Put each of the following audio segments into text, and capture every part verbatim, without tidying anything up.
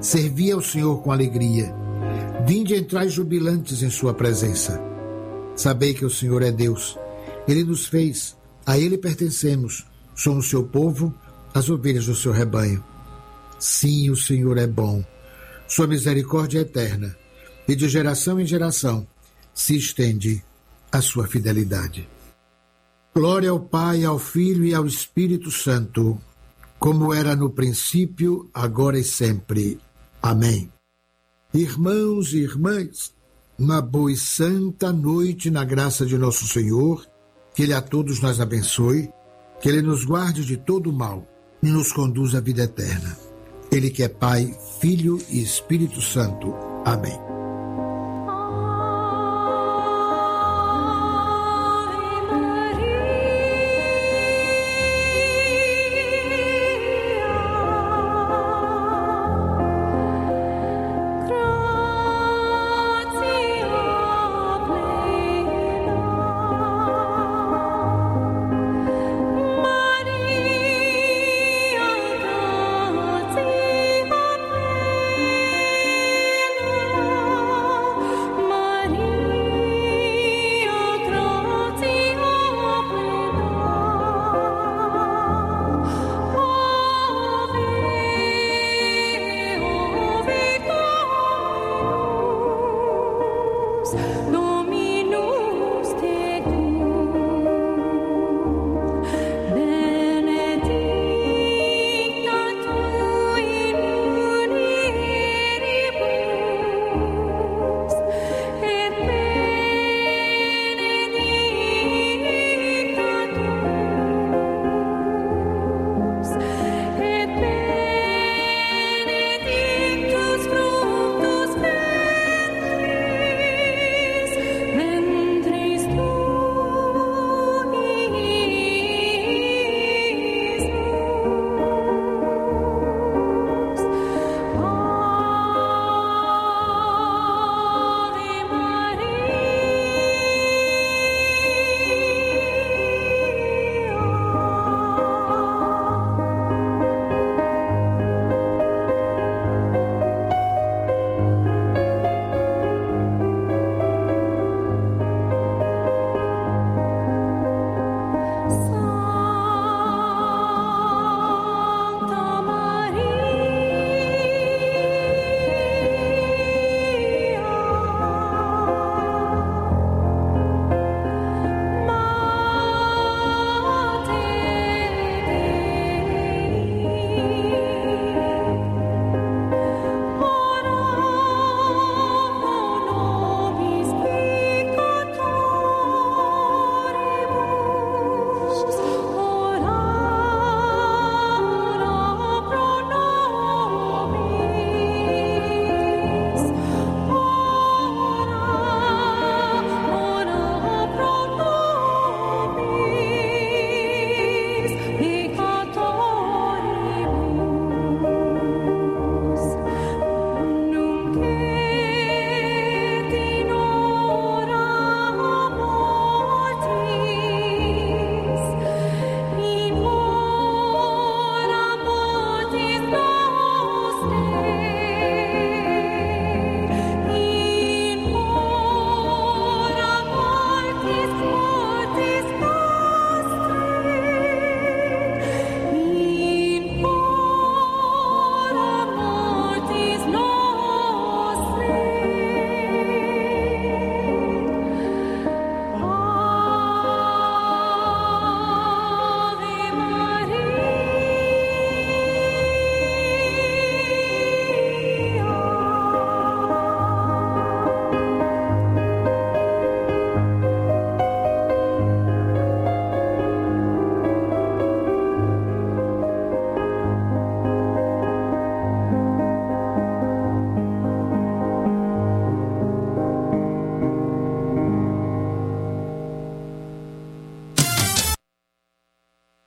servi ao Senhor com alegria. Vinde, entrai jubilantes em sua presença. Sabei que o Senhor é Deus. Ele nos fez, a Ele pertencemos. Somos seu povo, as ovelhas do seu rebanho. Sim, o Senhor é bom. Sua misericórdia é eterna, e de geração em geração se estende a sua fidelidade. Glória ao Pai, ao Filho e ao Espírito Santo, como era no princípio, agora e sempre. Amém. Irmãos e irmãs, uma boa e santa noite na graça de nosso Senhor, que Ele a todos nós abençoe, que Ele nos guarde de todo o mal e nos conduza à vida eterna. Ele que é Pai, Filho e Espírito Santo. Amém.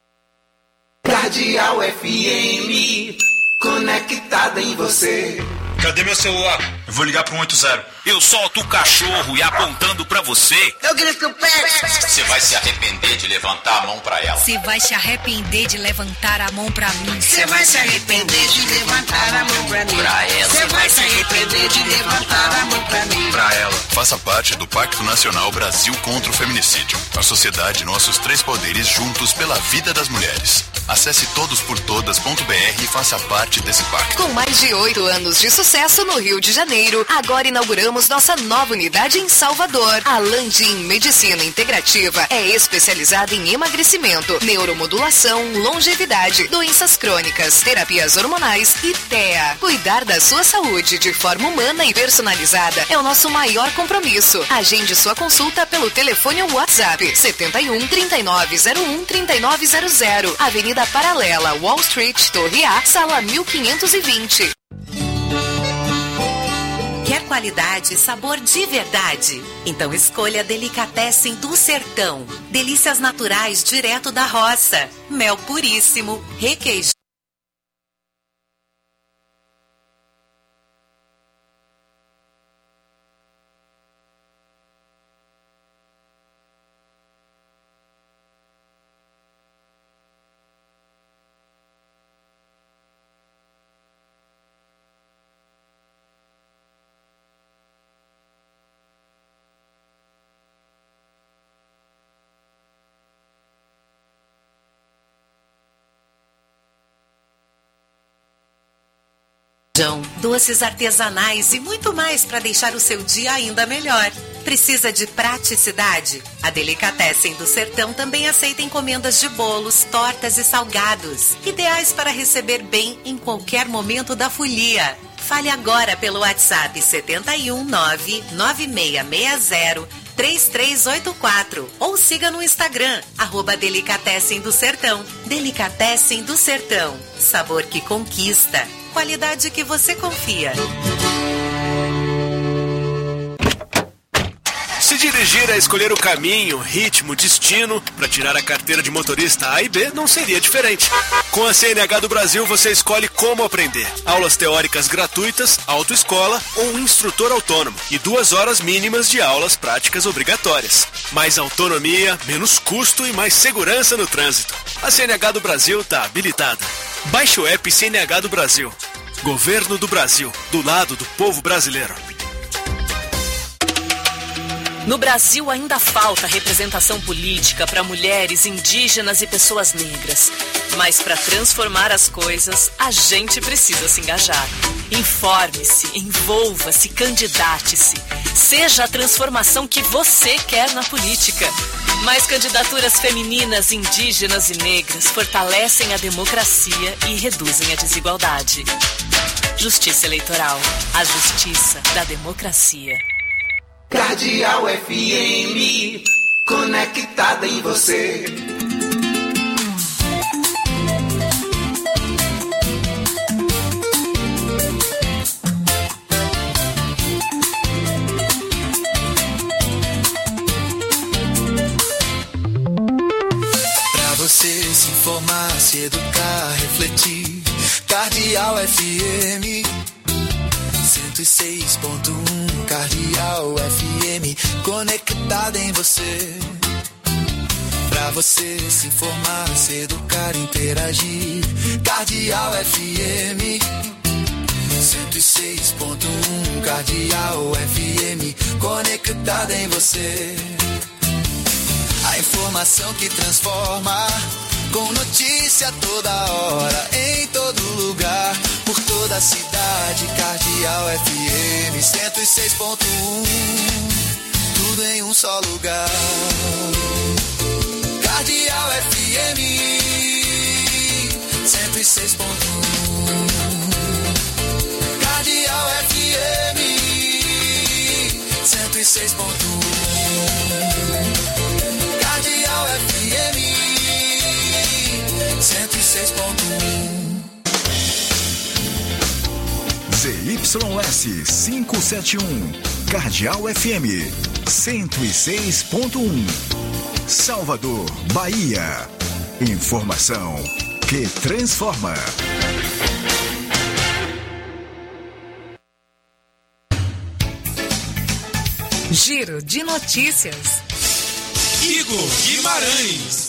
Cardeal F M, conectada em você. Cadê meu celular? Eu vou ligar pro um oito zero. Eu solto o cachorro e apontando pra você. Eu grito pé. Você vai se arrepender de levantar a mão pra ela. Você vai se arrepender de levantar a mão pra mim. Você vai se arrepender de levantar a mão pra mim. Pra ela. Você vai se arrepender de levantar a mão pra mim. Pra ela. Faça parte do Pacto Nacional Brasil contra o Feminicídio. A sociedade, nossos três poderes juntos pela vida das mulheres. Acesse todos por todas ponto b r e faça parte desse pacto. Com mais de oito anos de sucesso no Rio de Janeiro, agora inauguramos nossa nova unidade em Salvador. A Landim Medicina Integrativa é especializada em emagrecimento, neuromodulação, longevidade, doenças crônicas, terapias hormonais e T E A. Cuidar da sua saúde de forma humana e personalizada é o nosso maior compromisso. Agende sua consulta pelo telefone ou WhatsApp setenta e um, trinta e nove zero um, trinta e nove zero zero, Avenida Paralela, Wall Street, Torre A, sala mil quinhentos e vinte. Quer qualidade e sabor de verdade? Então escolha Delicatessen do Sertão. Delícias naturais direto da roça. Mel puríssimo, requeijão. Doces artesanais e muito mais para deixar o seu dia ainda melhor. Precisa de praticidade? A Delicatessen do Sertão também aceita encomendas de bolos, tortas e salgados, ideais para receber bem em qualquer momento da folia. Fale agora pelo WhatsApp setenta e um, nove nove seis seis zero três três oito quatro ou siga no Instagram, arroba Delicatessen do Sertão. Delicatessen do Sertão, sabor que conquista, qualidade que você confia. Se dirigir é escolher o caminho, ritmo, destino para tirar a carteira de motorista A e B não seria diferente. Com a C N H do Brasil você escolhe como aprender. Aulas teóricas gratuitas, autoescola ou um instrutor autônomo e duas horas mínimas de aulas práticas obrigatórias. Mais autonomia, menos custo e mais segurança no trânsito. A C N H do Brasil está habilitada. Baixe o app C N H do Brasil. Governo do Brasil, do lado do povo brasileiro. No Brasil ainda falta representação política para mulheres, indígenas e pessoas negras. Mas para transformar as coisas, a gente precisa se engajar. Informe-se, envolva-se, candidate-se. Seja a transformação que você quer na política. Mais candidaturas femininas, indígenas e negras fortalecem a democracia e reduzem a desigualdade. Justiça Eleitoral. A justiça da democracia. Cardeal F M, conectada em você. Pra você se informar, se educar, refletir. Cardeal F M cento e seis ponto um. Cardeal F M, conectada em você. Pra você se informar, se educar, interagir. Cardeal F M cento e seis ponto um. Cardeal F M, conectada em você. A informação que transforma, com notícia toda hora, em todo lugar, por toda a cidade. Cardeal F M cento e seis ponto um, tudo em um só lugar. Cardeal F M cento e seis ponto um. Cardeal F M cento e seis ponto um. Cardeal F M cento e seis ponto um. Z Y S quinhentos e setenta e um, Cardeal F M cento e seis ponto um, Salvador, Bahia. Informação que transforma. Giro de notícias. Igor Guimarães.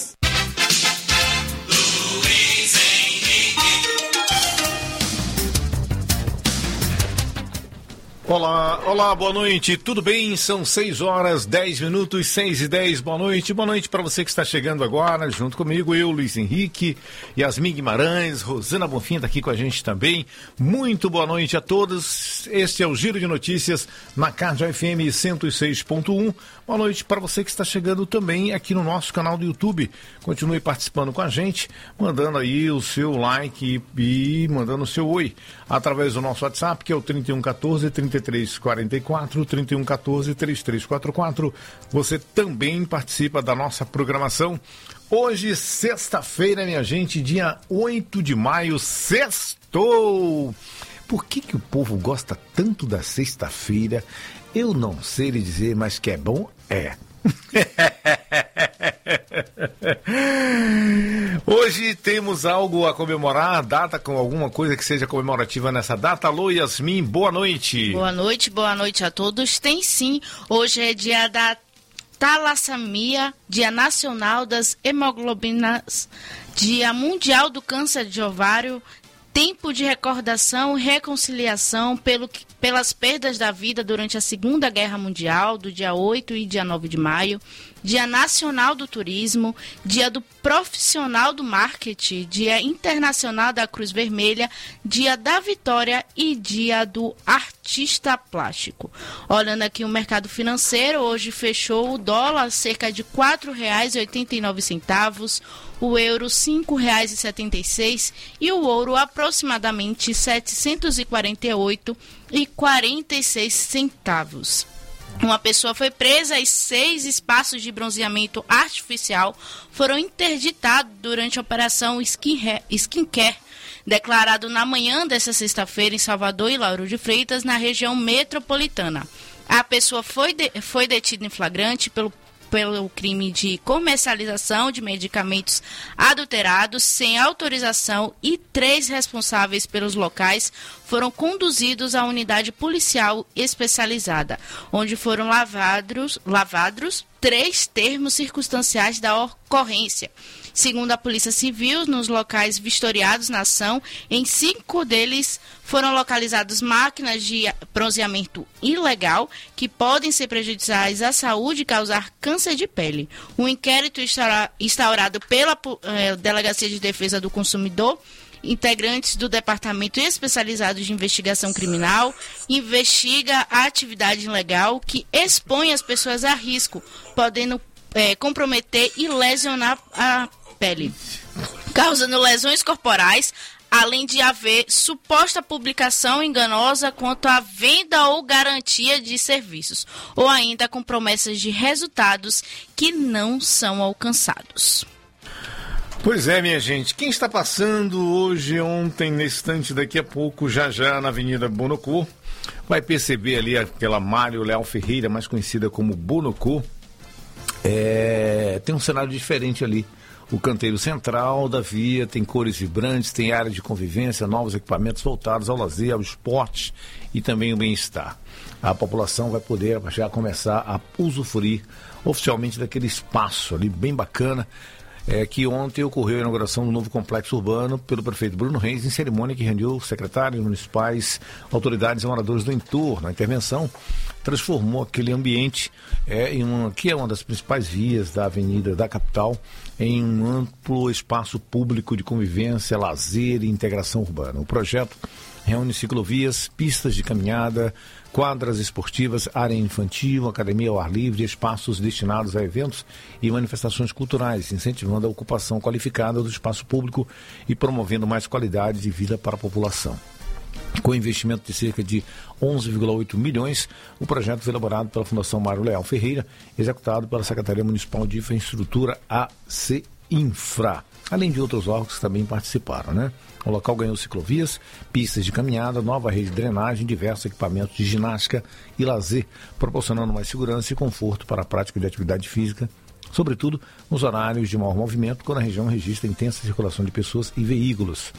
Olá, olá, boa noite, tudo bem? São seis horas, dez minutos, seis e dez, boa noite. Boa noite para você que está chegando agora, junto comigo, eu, Luiz Henrique, Yasmin Guimarães, Rosana Bonfim está aqui com a gente também. Muito boa noite a todos. Este é o Giro de Notícias na Cardio F M cento e seis ponto um. Boa noite para você que está chegando também aqui no nosso canal do YouTube. Continue participando com a gente, mandando aí o seu like e, e mandando o seu oi através do nosso WhatsApp, que é o trinta e um quatorze, trinta e três quarenta e quatro, trinta e um quatorze, trinta e três quarenta e quatro. Você também participa da nossa programação. Hoje, sexta-feira, minha gente, dia oito de maio, sextou! Por que que o povo gosta tanto da sexta-feira? Eu não sei lhe dizer, mas que é bom, é. Hoje temos algo a comemorar, data com alguma coisa que seja comemorativa nessa data. Alô, Yasmin, boa noite. Boa noite, boa noite a todos. Tem sim, hoje é dia da talassemia, dia nacional das hemoglobinas, dia mundial do câncer de ovário, tempo de recordação e reconciliação pelo, pelas perdas da vida durante a Segunda Guerra Mundial, do dia oito e dia nove de maio, Dia Nacional do Turismo, Dia do Profissional do Marketing, Dia Internacional da Cruz Vermelha, Dia da Vitória e Dia do Artista Plástico. Olhando aqui o mercado financeiro, hoje fechou o dólar cerca de quatro reais e oitenta e nove centavos, o euro cinco reais e setenta e seis e o ouro aproximadamente setecentos e quarenta e oito reais e quarenta e seis centavos. Uma pessoa foi presa e seis espaços de bronzeamento artificial foram interditados durante a operação Skincare, declarado na manhã desta sexta-feira em Salvador e Lauro de Freitas, na região metropolitana. A pessoa foi, de, foi detida em flagrante pelo pelo crime de comercialização de medicamentos adulterados sem autorização e três responsáveis pelos locais foram conduzidos à unidade policial especializada, onde foram lavados, lavados três termos circunstanciais da ocorrência. Segundo a Polícia Civil, nos locais vistoriados na ação, em cinco deles foram localizadas máquinas de bronzeamento ilegal que podem ser prejudiciais à saúde e causar câncer de pele. Um inquérito instaurado pela eh, Delegacia de Defesa do Consumidor, integrantes do Departamento Especializado de Investigação Criminal, investiga a atividade ilegal que expõe as pessoas a risco, podendo eh, comprometer e lesionar a pele, causando lesões corporais, além de haver suposta publicação enganosa quanto à venda ou garantia de serviços, ou ainda com promessas de resultados que não são alcançados. Pois é, minha gente, quem está passando hoje, ontem, nesse instante, daqui a pouco, já já na Avenida Bonocô, vai perceber ali aquela Mário Leal Ferreira, mais conhecida como Bonocô. É, tem um cenário diferente ali. O canteiro central da via tem cores vibrantes, tem área de convivência, novos equipamentos voltados ao lazer, ao esporte e também ao bem-estar. A população vai poder já começar a usufruir oficialmente daquele espaço ali bem bacana, é, que ontem ocorreu a inauguração do novo complexo urbano pelo prefeito Bruno Reis, em cerimônia que reuniu secretários municipais, autoridades e moradores do entorno. A intervenção transformou aquele ambiente, é, em uma, que é uma das principais vias da avenida da capital, em um amplo espaço público de convivência, lazer e integração urbana. O projeto reúne ciclovias, pistas de caminhada, quadras esportivas, área infantil, academia ao ar livre, espaços destinados a eventos e manifestações culturais, incentivando a ocupação qualificada do espaço público e promovendo mais qualidade de vida para a população. Com investimento de cerca de onze vírgula oito milhões, o projeto foi elaborado pela Fundação Mário Leal Ferreira, executado pela Secretaria Municipal de Infraestrutura, a CEINFRA, além de outros órgãos que também participaram, né? O local ganhou ciclovias, pistas de caminhada, nova rede de drenagem, diversos equipamentos de ginástica e lazer, proporcionando mais segurança e conforto para a prática de atividade física, sobretudo nos horários de maior movimento, quando a região registra intensa circulação de pessoas e veículos.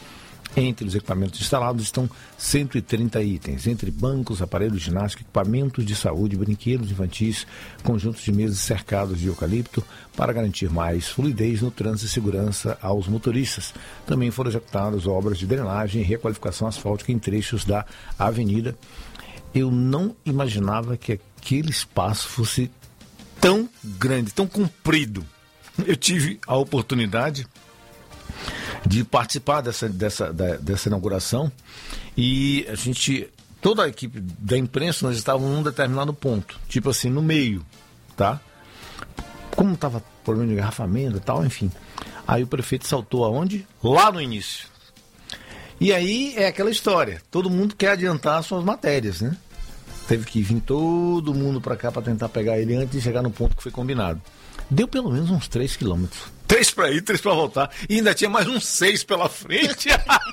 Entre os equipamentos instalados estão cento e trinta itens, entre bancos, aparelhos ginásticos, equipamentos de saúde, brinquedos infantis, conjuntos de mesas cercados de eucalipto para garantir mais fluidez no trânsito e segurança aos motoristas. Também foram executadas obras de drenagem e requalificação asfáltica em trechos da avenida. Eu não imaginava que aquele espaço fosse tão grande, tão comprido. Eu tive a oportunidade de participar dessa, dessa, da, dessa inauguração e a gente, toda a equipe da imprensa, nós estávamos num determinado ponto, tipo assim, no meio, tá? Como estava problema de engarrafamento e tal, enfim. Aí o prefeito saltou aonde? Lá no início. E aí é aquela história, todo mundo quer adiantar suas matérias, né? Teve que vir todo mundo para cá para tentar pegar ele antes de chegar no ponto que foi combinado. Deu pelo menos uns três quilômetros. Três para ir, três para voltar. E ainda tinha mais uns seis pela frente.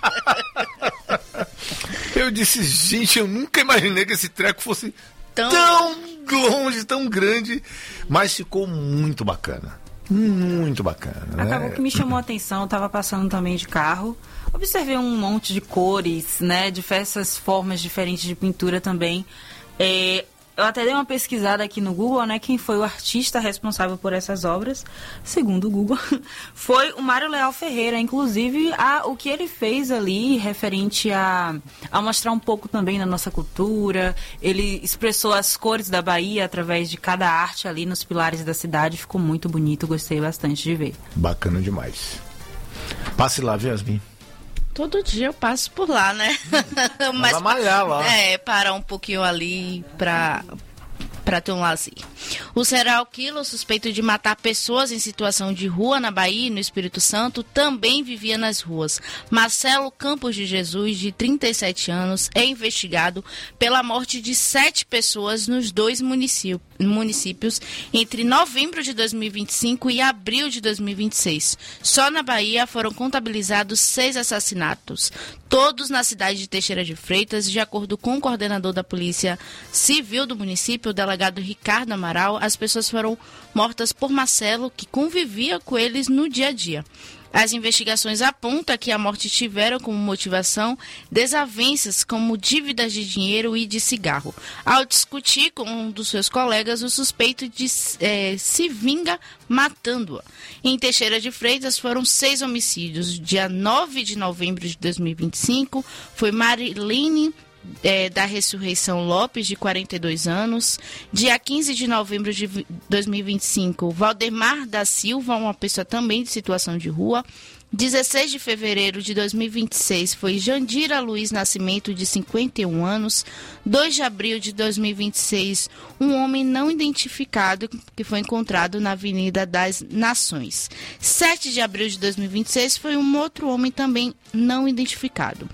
Eu disse, gente, eu nunca imaginei que esse treco fosse tão, tão longe, tão grande. Mas ficou muito bacana. Muito bacana. Acabou né? que me chamou a atenção, eu estava passando também de carro. Observei um monte de cores, né? Diversas formas diferentes de pintura também. É... Eu até dei uma pesquisada aqui no Google, né? Quem foi o artista responsável por essas obras, segundo o Google, foi o Mário Leal Ferreira. Inclusive, a, o que ele fez ali, referente a, a mostrar um pouco também da nossa cultura. Ele expressou as cores da Bahia através de cada arte ali nos pilares da cidade. Ficou muito bonito, gostei bastante de ver. Bacana demais. Passe lá, viu, Yasmin? Todo dia eu passo por lá, né? Mas vai malhar lá. É, parar um pouquinho ali pra, pra ter um lazer. O serial killer, suspeito de matar pessoas em situação de rua na Bahia e no Espírito Santo, também vivia nas ruas. Marcelo Campos de Jesus, de trinta e sete anos, é investigado pela morte de sete pessoas nos dois municípios, municípios entre novembro de dois mil e vinte e cinco e abril de dois mil e vinte e seis. Só na Bahia foram contabilizados seis assassinatos, todos na cidade de Teixeira de Freitas. De acordo com o coordenador da Polícia Civil do município, o delegado Ricardo Amaral, as pessoas foram mortas por Marcelo, que convivia com eles no dia a dia. As investigações apontam que a morte tiveram como motivação desavenças como dívidas de dinheiro e de cigarro. Ao discutir com um dos seus colegas, o suspeito de, é, se vinga matando-a. Em Teixeira de Freitas foram seis homicídios. Dia nove de novembro de dois mil e vinte e cinco foi Marilene É, da Ressurreição Lopes, de quarenta e dois anos. Dia quinze de novembro de dois mil e vinte e cinco, Valdemar da Silva, uma pessoa também de situação de rua. dezesseis de fevereiro de dois mil e vinte e seis foi Jandira Luiz Nascimento, de cinquenta e um anos. dois de abril de dois mil e vinte e seis, um homem não identificado que foi encontrado na Avenida das Nações. sete de abril de dois mil e vinte e seis foi um outro homem também não identificado.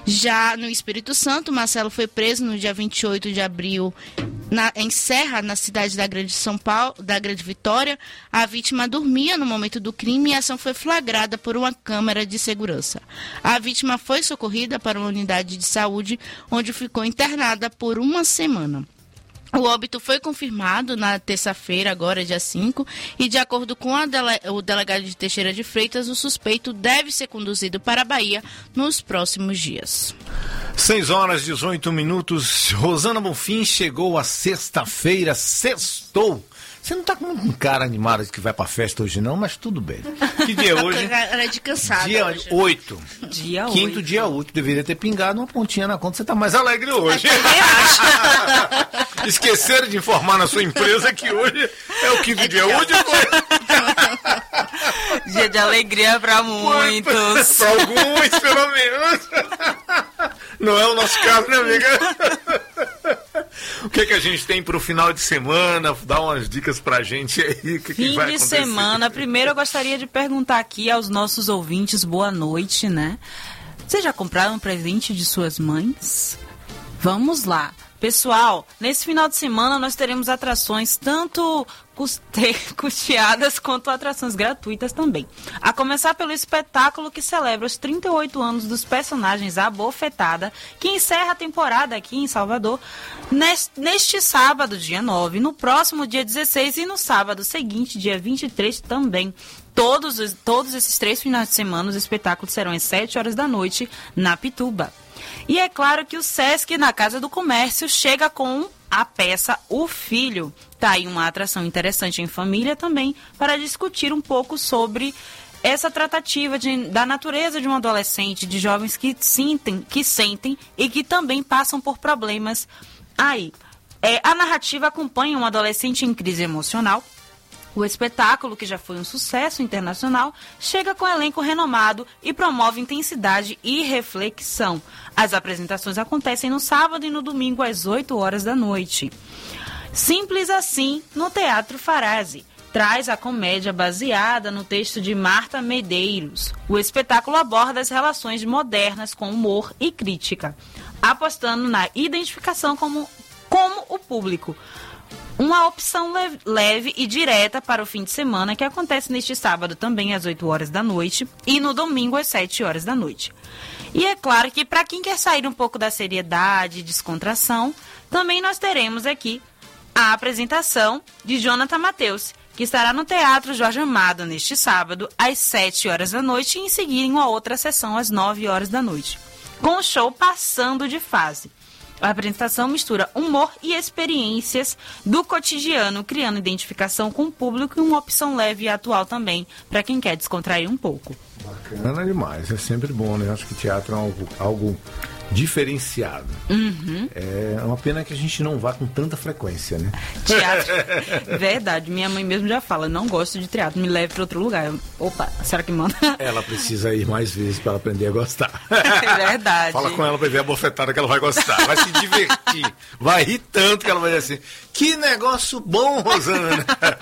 Já no Espírito Santo, Marcelo foi preso no dia vinte e oito de abril na, em Serra, na cidade da Grande São Paulo, da Grande Vitória. A vítima dormia no momento do crime e a ação foi flagrada por uma câmera de segurança. A vítima foi socorrida para uma unidade de saúde, onde ficou internada por uma semana. O óbito foi confirmado na terça-feira, agora dia cinco, e de acordo com a dele- o delegado de Teixeira de Freitas, o suspeito deve ser conduzido para a Bahia nos próximos dias. seis horas e dezoito minutos. Rosana Bonfim chegou a sexta-feira, sextou. Você não tá com um cara animado que vai pra festa hoje não, mas tudo bem. Que dia é hoje? Era de cansada Dia hoje. oito. Dia Quinto oito. dia oito. Deveria ter pingado uma pontinha na conta. Você tá mais alegre hoje. Esqueceram de informar na sua empresa que hoje é o quinto é dia útil. Dia de alegria pra muitos. Pra alguns, pelo menos. Não é o nosso caso, né, amiga? O que, que a gente tem pro final de semana? Dá umas dicas pra gente aí. O que, Fim que vai de acontecer? semana. Primeiro eu gostaria de perguntar aqui aos nossos ouvintes, boa noite, né? Vocês já compraram um presente de suas mães? Vamos lá. Pessoal, nesse final de semana nós teremos atrações tanto custe... custeadas quanto atrações gratuitas também. A começar pelo espetáculo que celebra os trinta e oito anos dos personagens A Bofetada, que encerra a temporada aqui em Salvador neste, neste sábado, dia nove, no próximo dia dezesseis e no sábado seguinte, dia vinte e três também. Todos, os, todos esses três finais de semana, os espetáculos serão às sete horas da noite na Pituba. E é claro que o Sesc, na Casa do Comércio, chega com a peça O Filho. Tá aí uma atração interessante em família também, para discutir um pouco sobre essa tratativa de, da natureza de um adolescente, de jovens que sentem, que sentem e que também passam por problemas aí. É, a narrativa acompanha um adolescente em crise emocional. O espetáculo, que já foi um sucesso internacional, chega com um elenco renomado e promove intensidade e reflexão. As apresentações acontecem no sábado e no domingo às oito horas da noite. Simples assim, no Teatro Farase. Traz a comédia baseada no texto de Marta Medeiros. O espetáculo aborda as relações modernas com humor e crítica, apostando na identificação como, como o público. Uma opção leve, leve e direta para o fim de semana, que acontece neste sábado também às oito horas da noite e no domingo às sete horas da noite. E é claro que para quem quer sair um pouco da seriedade e descontração, também nós teremos aqui a apresentação de Jonathan Mateus, que estará no Teatro Jorge Amado neste sábado às sete horas da noite e em seguida em uma outra sessão às nove horas da noite, com o show Passando de Fase. A apresentação mistura humor e experiências do cotidiano, criando identificação com o público e uma opção leve e atual também, para quem quer descontrair um pouco. Bacana demais, é sempre bom, né? Acho que teatro é algo, algo diferenciado. Uhum. É uma pena que a gente não vá com tanta frequência, né? Teatro, verdade, minha mãe mesmo já fala, não gosto de teatro, me leve para outro lugar. Eu, opa, será que manda? Ela precisa ir mais vezes para aprender a gostar. É verdade. Fala com ela para ver a bofetada que ela vai gostar, vai se divertir, vai rir tanto que ela vai dizer assim, que negócio bom, Rosana.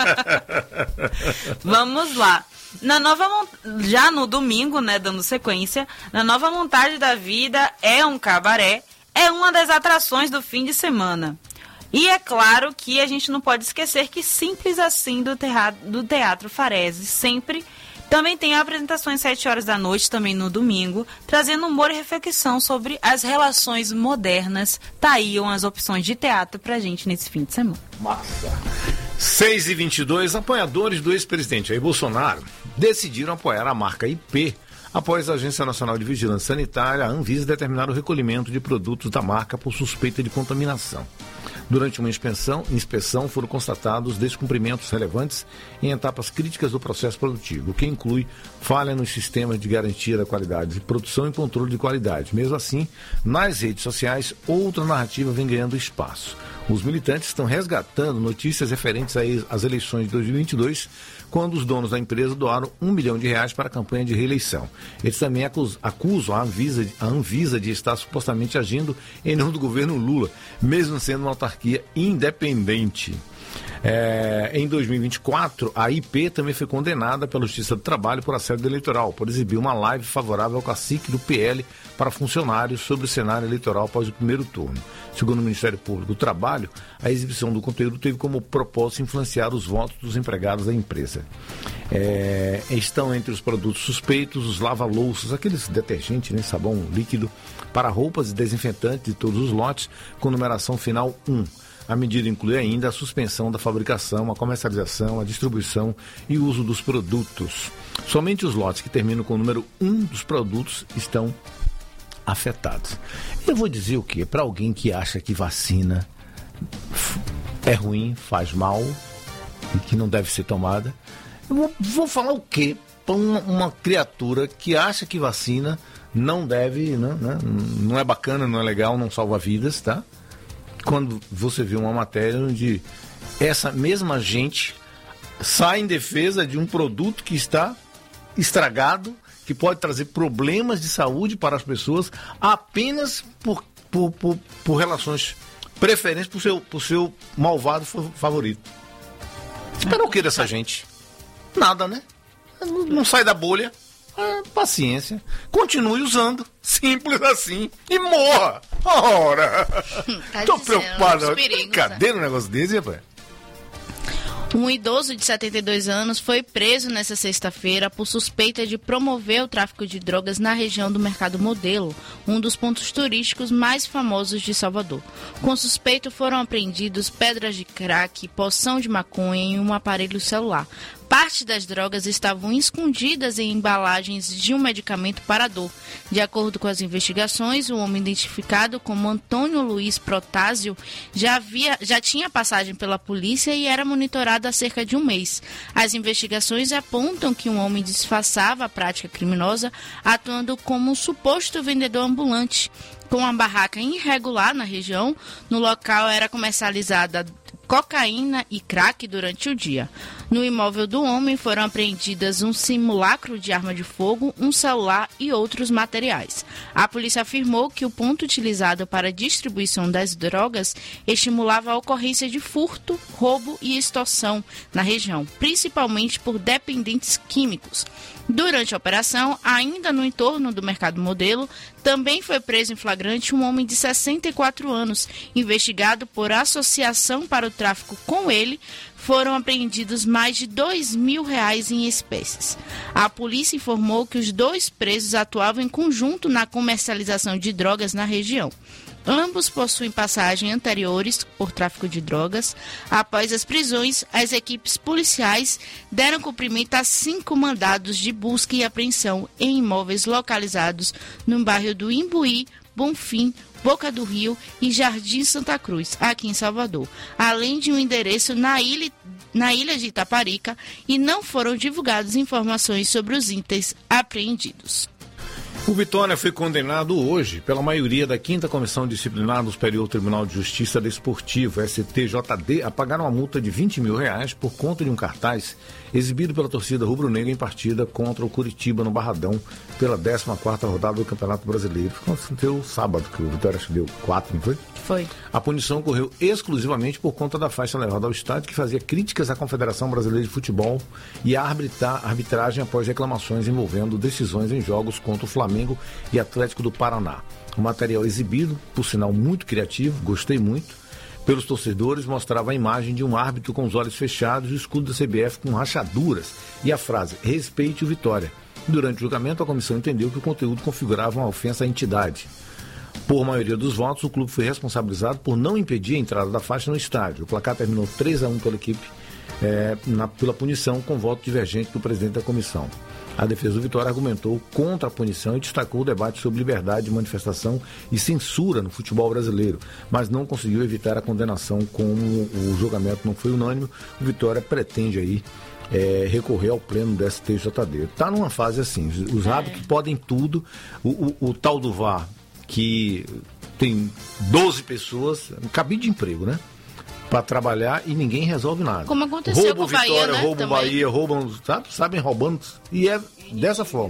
Vamos lá. Na nova já no domingo, né, dando sequência, na nova montagem da vida é um cabaré, é uma das atrações do fim de semana. E é claro que a gente não pode esquecer que Simples Assim do Teatro, do Teatro Farese sempre também tem apresentações às sete horas da noite, também no domingo, trazendo humor e reflexão sobre as relações modernas. Tá aí as opções de teatro pra gente nesse fim de semana. Massa! seis e vinte e dois, apoiadores do ex-presidente Jair Bolsonaro decidiram apoiar a marca I P após a Agência Nacional de Vigilância Sanitária, a Anvisa, determinar o recolhimento de produtos da marca por suspeita de contaminação. Durante uma inspeção, inspeção foram constatados descumprimentos relevantes em etapas críticas do processo produtivo, o que inclui falha nos sistemas de garantia da qualidade de produção e controle de qualidade. Mesmo assim, nas redes sociais, outra narrativa vem ganhando espaço. Os militantes estão resgatando notícias referentes às eleições de dois mil e vinte e dois, quando os donos da empresa doaram um milhão de reais para a campanha de reeleição. Eles também acusam a Anvisa, a Anvisa de estar supostamente agindo em nome do governo Lula, mesmo sendo uma autarquia independente. É, em dois mil e vinte e quatro, a I P também foi condenada pela Justiça do Trabalho por assédio eleitoral, por exibir uma live favorável ao cacique do P L para funcionários sobre o cenário eleitoral após o primeiro turno. Segundo o Ministério Público do Trabalho, a exibição do conteúdo teve como propósito influenciar os votos dos empregados da empresa. É, estão entre os produtos suspeitos os lava-louças, aqueles detergentes, né, sabão líquido, para roupas e desinfetantes de todos os lotes, com numeração final um. A medida inclui ainda a suspensão da fabricação, a comercialização, a distribuição e uso dos produtos. Somente os lotes que terminam com o número um dos produtos estão afetados. Eu vou dizer o quê? Para alguém que acha que vacina é ruim, faz mal e que não deve ser tomada, eu vou, vou falar o quê para uma, uma criatura que acha que vacina não deve, né, né, não é bacana, não é legal, não salva vidas, tá? Quando você vê uma matéria onde essa mesma gente sai em defesa de um produto que está estragado, que pode trazer problemas de saúde para as pessoas apenas por, por, por, por relações, preferências por seu, por seu malvado favorito. Espera o que dessa gente? Nada, né? Não, não sai da bolha. Ah, paciência. Continue usando. Simples assim. E morra. Ora. Tá Tô preocupado. Perigos, Cadê um negócio desse, rapaz? Um idoso de setenta e dois anos foi preso nesta sexta-feira por suspeita de promover o tráfico de drogas na região do Mercado Modelo, um dos pontos turísticos mais famosos de Salvador. Com o suspeito foram apreendidos pedras de crack, poção de maconha e um aparelho celular. Parte das drogas estavam escondidas em embalagens de um medicamento para dor. De acordo com as investigações, o homem identificado como Antônio Luiz Protásio já, havia, já tinha passagem pela polícia e era monitorado há cerca de um mês. As investigações apontam que um homem disfarçava a prática criminosa, atuando como um suposto vendedor ambulante. Com uma barraca irregular na região, no local era comercializada cocaína e crack durante o dia. No imóvel do homem foram apreendidas um simulacro de arma de fogo, um celular e outros materiais. A polícia afirmou que o ponto utilizado para a distribuição das drogas estimulava a ocorrência de furto, roubo e extorsão na região, principalmente por dependentes químicos. Durante a operação, ainda no entorno do Mercado Modelo, também foi preso em flagrante um homem de sessenta e quatro anos, investigado por associação para o tráfico com ele. Foram apreendidos mais de dois mil reais em espécies. A polícia informou que os dois presos atuavam em conjunto na comercialização de drogas na região. Ambos possuem passagem anteriores por tráfico de drogas. Após as prisões, as equipes policiais deram cumprimento a cinco mandados de busca e apreensão em imóveis localizados no bairro do Imbuí, Bonfim, Boca do Rio e Jardim Santa Cruz, aqui em Salvador, além de um endereço na ilha, na ilha de Itaparica, e não foram divulgadas informações sobre os itens apreendidos. O Vitória foi condenado hoje pela maioria da quinta Comissão Disciplinar do Superior Tribunal de Justiça Desportivo, S T J D, a pagar uma multa de vinte mil reais por conta de um cartaz exibido pela torcida rubro-negra em partida contra o Curitiba no Barradão pela décima quarta rodada do Campeonato Brasileiro. Aconteceu sábado, que o Vitória acho que deu quatro, não foi? Foi. A punição ocorreu exclusivamente por conta da faixa levada ao estádio, que fazia críticas à Confederação Brasileira de Futebol e à arbitra- arbitragem após reclamações envolvendo decisões em jogos contra o Flamengo e Atlético do Paraná. O material exibido, por sinal muito criativo, gostei muito, pelos torcedores, mostrava a imagem de um árbitro com os olhos fechados e o escudo da C B F com rachaduras e a frase, respeite o Vitória. Durante o julgamento, a comissão entendeu que o conteúdo configurava uma ofensa à entidade. Por maioria dos votos, o clube foi responsabilizado por não impedir a entrada da faixa no estádio. O placar terminou três a um pela equipe, é, na, pela punição, com voto divergente do presidente da comissão. A defesa do Vitória argumentou contra a punição e destacou o debate sobre liberdade de manifestação e censura no futebol brasileiro, mas não conseguiu evitar a condenação. Como o julgamento não foi unânime, o Vitória pretende aí é, recorrer ao pleno do S T J D. Está numa fase assim, os árbitros podem tudo, o, o, o tal do V A R, que tem doze pessoas, um cabide de emprego, né? Para trabalhar e ninguém resolve nada. Como aconteceu roubo com o Vitória, Bahia, né? Roubo Também. Bahia, roubam, sabe? Sabem roubando. E é dessa forma.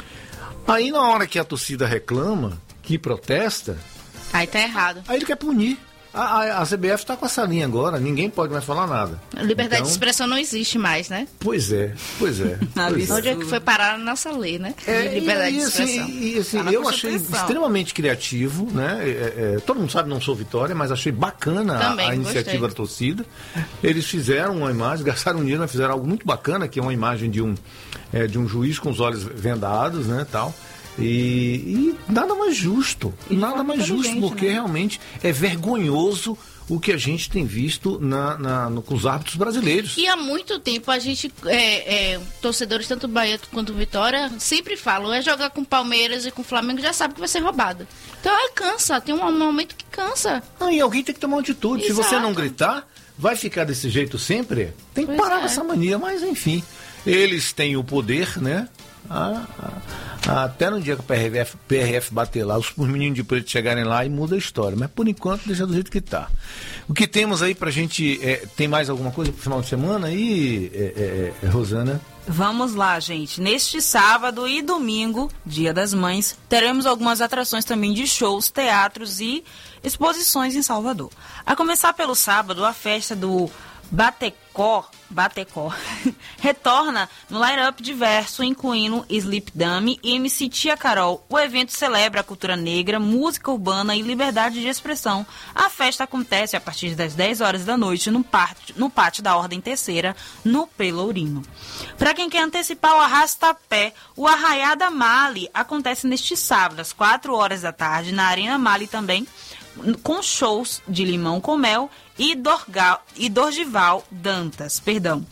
Aí na hora que a torcida reclama, que protesta, Aí tá errado. aí ele quer punir. A, a, a C B F está com essa linha agora, ninguém pode mais falar nada. A liberdade Então, de expressão não existe mais, né? Pois é, pois é. Pois é. Onde é que foi parar a nossa lei, né? É, de liberdade e, de assim, expressão. e, assim, Tá na eu achei Constituição. extremamente criativo, né? É, é, todo mundo sabe, não sou Vitória, mas achei bacana a- Também, a, iniciativa gostei. da torcida. Eles fizeram uma imagem, gastaram dinheiro, mas fizeram algo muito bacana, que é uma imagem de um, é, de um juiz com os olhos vendados, né, tal. E, e nada mais justo, E de nada forma mais justo, inteligente, porque né? realmente é vergonhoso o que a gente tem visto na, na, no, com os árbitros brasileiros. E há muito tempo a gente, é, é, torcedores tanto do Bahia quanto do Vitória, sempre falam, é jogar com Palmeiras e com Flamengo, já sabe que vai ser roubado. Então é, cansa, tem um momento que cansa. Ah, e alguém tem que tomar uma atitude. Se você Exato. não gritar, vai ficar desse jeito sempre? Tem que Pois parar é. com essa mania, mas enfim. Eles têm o poder, né? Ah, ah, até no dia que o P R F, P R F bater lá, os, os meninos de preto chegarem lá e muda a história. Mas por enquanto deixa do jeito que tá. O que temos aí pra gente. É, tem mais alguma coisa pro final de semana aí, é, é, é, Rosana? Vamos lá, gente. Neste sábado e domingo, Dia das Mães, teremos algumas atrações também de shows, teatros e exposições em Salvador. A começar pelo sábado, a festa do Batecó, Batecó retorna no line-up diverso, incluindo Sleep Dummy e M C Tia Carol. O evento celebra a cultura negra, música urbana e liberdade de expressão. A festa acontece a partir das dez horas da noite no pátio, no pátio da Ordem Terceira, no Pelourinho. Para quem quer antecipar o arrasta-pé, o Arraiada Mali acontece neste sábado, às quatro horas da tarde, na Arena Mali também, com shows de Limão com Mel e, Dorgal, e Dorgival Dantas. Perdão.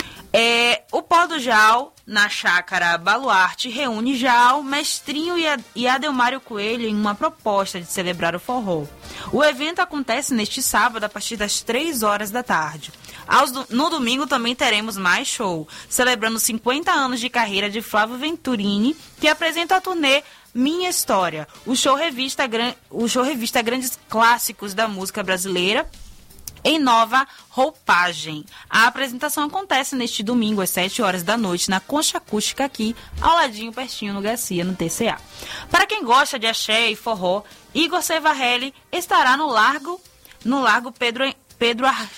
É, o Pó do Jal, na Chácara Baluarte, reúne Jal, Mestrinho e, a, e Adelmário Coelho em uma proposta de celebrar o forró. O evento acontece neste sábado a partir das três horas da tarde. Aos, no domingo também teremos mais show, celebrando cinquenta anos de carreira de Flávio Venturini, que apresenta a turnê Minha História. O show revista, o show revista grandes clássicos da música brasileira em nova roupagem. A apresentação acontece neste domingo às sete horas da noite na Concha Acústica aqui, ao ladinho, pertinho no Garcia, no T C A. Para quem gosta de axé e forró, Igor Sevarelli estará no Largo, no Largo Pedro, Pedro Ar,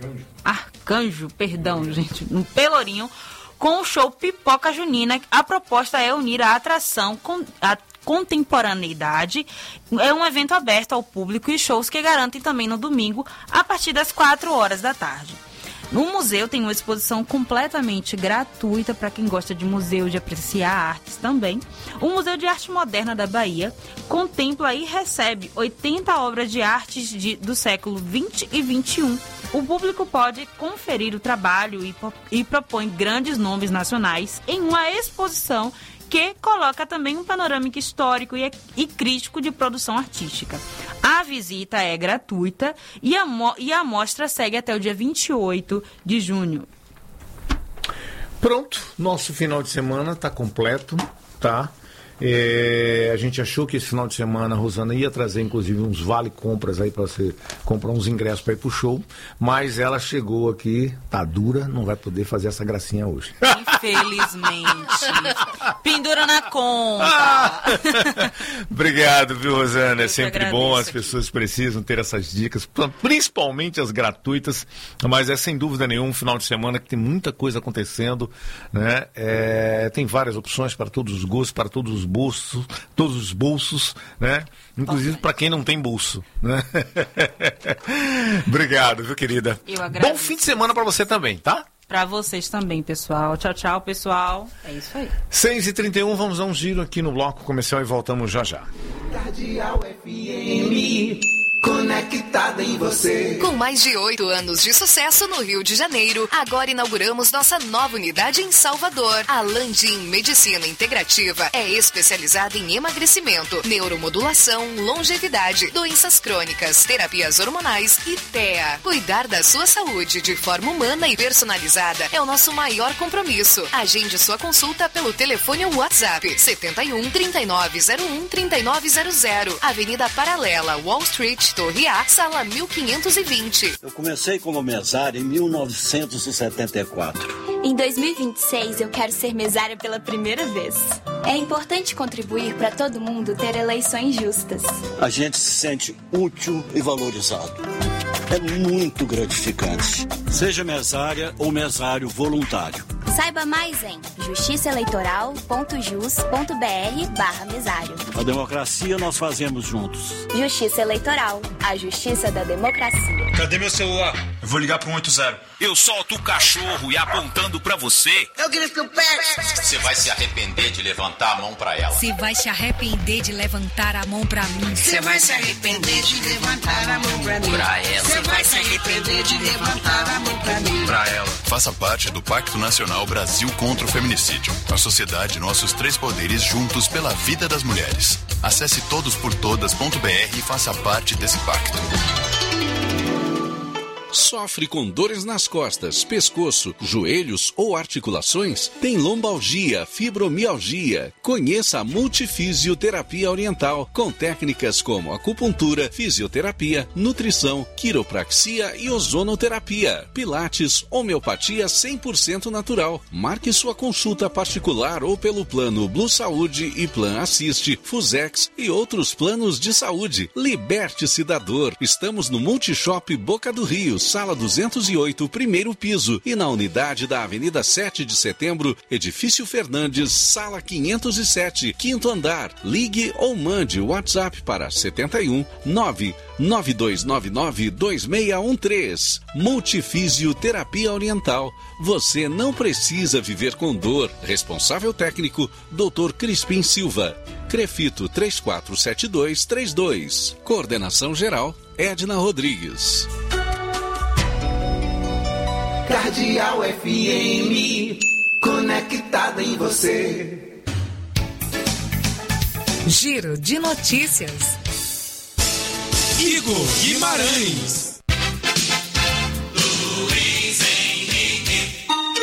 Arcanjo, perdão, gente, no Pelourinho, com o show Pipoca Junina. A proposta é unir a atração com a contemporaneidade. É um evento aberto ao público e shows que garantem também no domingo, a partir das quatro horas da tarde. No museu tem uma exposição completamente gratuita para quem gosta de museu, de apreciar artes também. O Museu de Arte Moderna da Bahia contempla e recebe oitenta obras de artes de, do século vinte e vinte e um. O público pode conferir o trabalho e, e propõe grandes nomes nacionais em uma exposição que coloca também um panorâmico histórico e, e crítico de produção artística. A visita é gratuita e a, e a mostra segue até o dia vinte e oito de junho. Pronto, nosso final de semana está completo, tá? É, a gente achou que esse final de semana a Rosana ia trazer inclusive uns vale-compras aí para você comprar uns ingressos para ir pro show, mas ela chegou aqui, tá dura, não vai poder fazer essa gracinha hoje. Infelizmente. Pendura na conta. Ah! Obrigado, viu, Rosana? Eu é sempre bom, as aqui. pessoas precisam ter essas dicas, principalmente as gratuitas, mas é sem dúvida nenhuma um final de semana que tem muita coisa acontecendo, né? É, tem várias opções para todos os gostos, para todos os bolsos, todos os bolsos, né? Inclusive para quem não tem bolso, né? Obrigado, viu, querida? Eu agradeço. Bom fim de semana para você também, tá? Para vocês também, pessoal. Tchau, tchau, pessoal. É isso aí. seis e trinta e um, vamos dar um giro aqui no bloco comercial e voltamos já já. Cardeal F M, conectada em você. Com mais de oito anos de sucesso no Rio de Janeiro, agora inauguramos nossa nova unidade em Salvador. A Landim Medicina Integrativa é especializada em emagrecimento, neuromodulação, longevidade, doenças crônicas, terapias hormonais e T E A. Cuidar da sua saúde de forma humana e personalizada é o nosso maior compromisso. Agende sua consulta pelo telefone ou WhatsApp setenta e um, trinta e nove zero um, trinta e nove zero zero, Avenida Paralela, Wall Street, Torre A, sala mil quinhentos e vinte. Eu comecei como mesário em mil novecentos e setenta e quatro. Em dois mil e vinte e seis, eu quero ser mesária pela primeira vez. É importante contribuir para todo mundo ter eleições justas. A gente se sente útil e valorizado. É muito gratificante. Seja mesária ou mesário voluntário. Saiba mais em justiçaeleitoral ponto jus ponto br barra mesário. A democracia nós fazemos juntos. Justiça Eleitoral, a justiça da democracia. Cadê meu celular? Eu vou ligar pro um oito zero. Eu solto o cachorro e apontando pra você. Eu grito pet. Você vai se arrepender de levantar a mão pra ela. Você vai se arrepender de levantar a mão pra mim. Você vai se arrepender de levantar a mão pra mim. Pra ela. Você vai se arrepender de levantar a mão pra mim. Pra ela. Faça parte do Pacto Nacional Brasil contra o Feminicídio. A sociedade, nossos três poderes juntos pela vida das mulheres. Acesse todos por todas ponto br e faça parte desse pacto. Sofre com dores nas costas, pescoço, joelhos ou articulações? Tem lombalgia, fibromialgia? Conheça a Multifisioterapia Oriental, com técnicas como acupuntura, fisioterapia, nutrição, quiropraxia e ozonoterapia, pilates, homeopatia cem por cento natural. Marque sua consulta particular ou pelo plano Blue Saúde e Plan Assist, Fusex e outros planos de saúde. Liberte-se da dor. Estamos no Multishop Boca do Rio, sala duzentos e oito, primeiro piso, e na unidade da Avenida sete de Setembro, Edifício Fernandes, sala quinhentos e sete, quinto andar. Ligue ou mande o WhatsApp para setenta e um, nove nove dois nove nove, dois seis um três. Multifisioterapia Oriental. Você não precisa viver com dor. Responsável técnico, doutor Crispim Silva. Crefito três quatro sete dois três dois. Coordenação geral, Edna Rodrigues. Cardeal F M, conectada em você. Giro de notícias. Igor Guimarães. Luiz Henrique.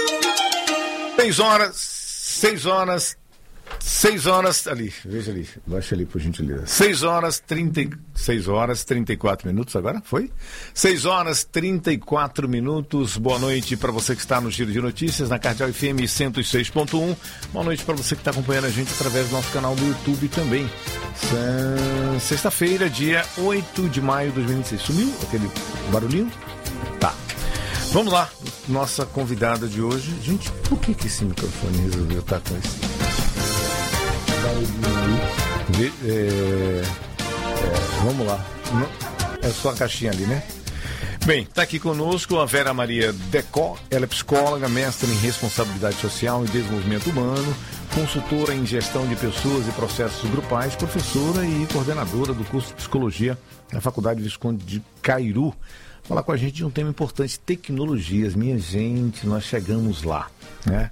Seis horas, seis horas, seis horas, ali, veja ali, baixa ali por gentileza. Seis horas, trinta, seis horas, trinta e quatro minutos agora, foi? Seis horas, trinta e quatro minutos, boa noite para você que está no Giro de Notícias, na Cardeal F M cento e seis ponto um, boa noite para você que está acompanhando a gente através do nosso canal do YouTube também. Sexta-feira, dia oito de maio de dois mil e vinte e seis, sumiu aquele barulhinho? Tá. Vamos lá, nossa convidada de hoje. Gente, por que que esse microfone resolveu estar com esse barulhinho aí? É, é, vamos lá. É só a caixinha ali, né? Bem, está aqui conosco a Vera Maria Decó. Ela é psicóloga, mestre em responsabilidade social e desenvolvimento humano, consultora em gestão de pessoas e processos grupais, professora e coordenadora do curso de psicologia da Faculdade Visconde de Cairu. Falar com a gente de um tema importante, tecnologias. Minha gente, nós chegamos lá, né?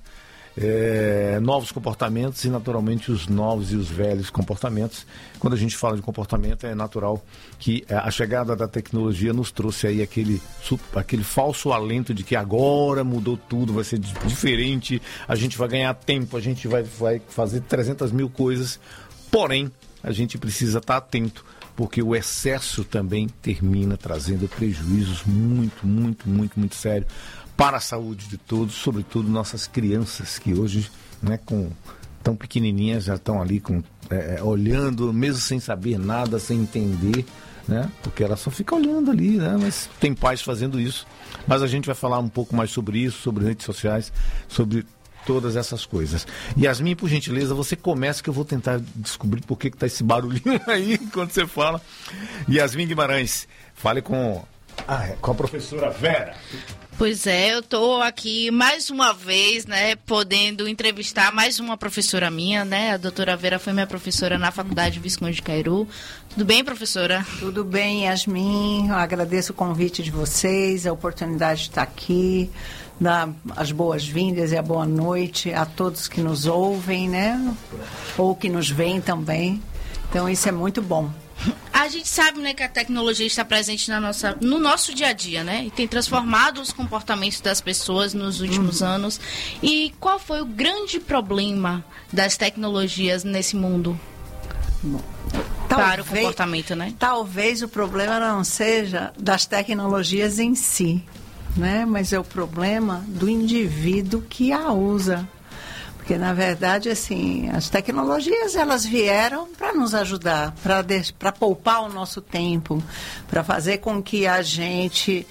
É, novos comportamentos e naturalmente os novos e os velhos comportamentos. Quando a gente fala de comportamento, é natural que a chegada da tecnologia nos trouxe aí aquele, aquele falso alento de que agora mudou tudo, vai ser diferente, a gente vai ganhar tempo, a gente vai, vai fazer trezentas mil coisas. Porém, a gente precisa estar atento, porque o excesso também termina trazendo prejuízos muito, muito, muito, muito sérios para a saúde de todos, sobretudo nossas crianças, que hoje, né, com, tão pequenininhas, já estão ali com, é, olhando, mesmo sem saber nada, sem entender, né, porque ela só fica olhando ali, né, mas tem pais fazendo isso. Mas a gente vai falar um pouco mais sobre isso, sobre redes sociais, sobre todas essas coisas. Yasmin, por gentileza, você começa que eu vou tentar descobrir por que está esse barulhinho aí quando você fala. Yasmin Guimarães, fale com a, com a professora Vera. Pois é, eu estou aqui mais uma vez, né, podendo entrevistar mais uma professora minha, né, a doutora Vera foi minha professora na Faculdade Visconde de Cairu. Tudo bem, professora? Tudo bem, Yasmin, eu agradeço o convite de vocês, a oportunidade de estar aqui, dar as boas-vindas e a boa noite a todos que nos ouvem, né, ou que nos veem também, então isso é muito bom. A gente sabe, né, que a tecnologia está presente na nossa, no nosso dia a dia, né? E tem transformado os comportamentos das pessoas nos últimos uhum. anos. E qual foi o grande problema das tecnologias nesse mundo? Bom, para talvez, o comportamento, né? Talvez o problema não seja das tecnologias em si, né? Mas é o problema do indivíduo que a usa. Porque, na verdade, assim, as tecnologias, elas vieram para nos ajudar, para poupar o nosso tempo, para fazer com que a gente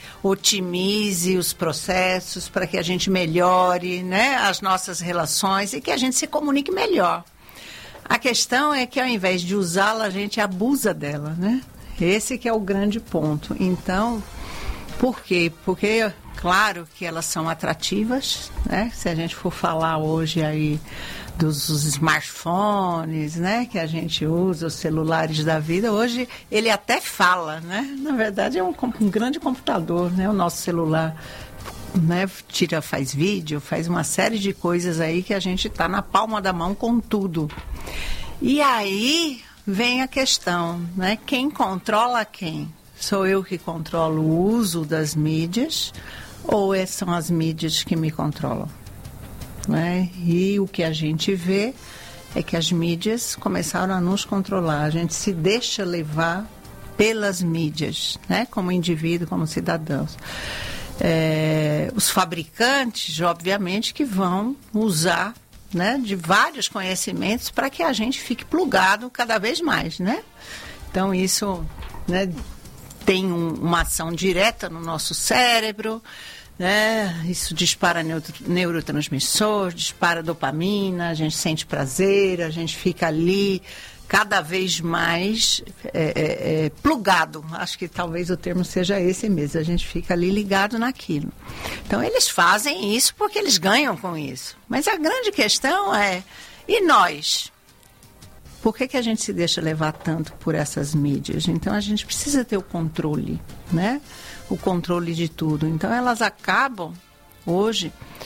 otimize os processos, para que a gente melhore, né, as nossas relações e que a gente se comunique melhor. A questão é que, ao invés de usá-la, a gente abusa dela, né? Esse que é o grande ponto. Então, por quê? Porque... Claro que elas são atrativas, né? Se a gente for falar hoje aí dos smartphones, né? Que a gente usa, os celulares da vida, hoje ele até fala, né? Na verdade é um, um grande computador, né? O nosso celular, né? Tira, faz vídeo, faz uma série de coisas aí que a gente está na palma da mão com tudo. E aí vem a questão, né? Quem controla quem? Sou eu que controlo o uso das mídias ou é, são as mídias que me controlam? Né? E o que a gente vê é que as mídias começaram a nos controlar. A gente se deixa levar pelas mídias, né? Como indivíduo, como cidadãos. É, os fabricantes, obviamente, que vão usar, né, de vários conhecimentos para que a gente fique plugado cada vez mais, né? Então, isso, né, tem um, uma ação direta no nosso cérebro, né? Isso dispara neuro, neurotransmissor, dispara dopamina, a gente sente prazer, a gente fica ali cada vez mais é, é, é, plugado. Acho que talvez o termo seja esse mesmo, a gente fica ali ligado naquilo. Então, eles fazem isso porque eles ganham com isso. Mas a grande questão é, e nós? Por que que a gente se deixa levar tanto por essas mídias? Então, a gente precisa ter o controle, né? O controle de tudo. Então, elas acabam, hoje,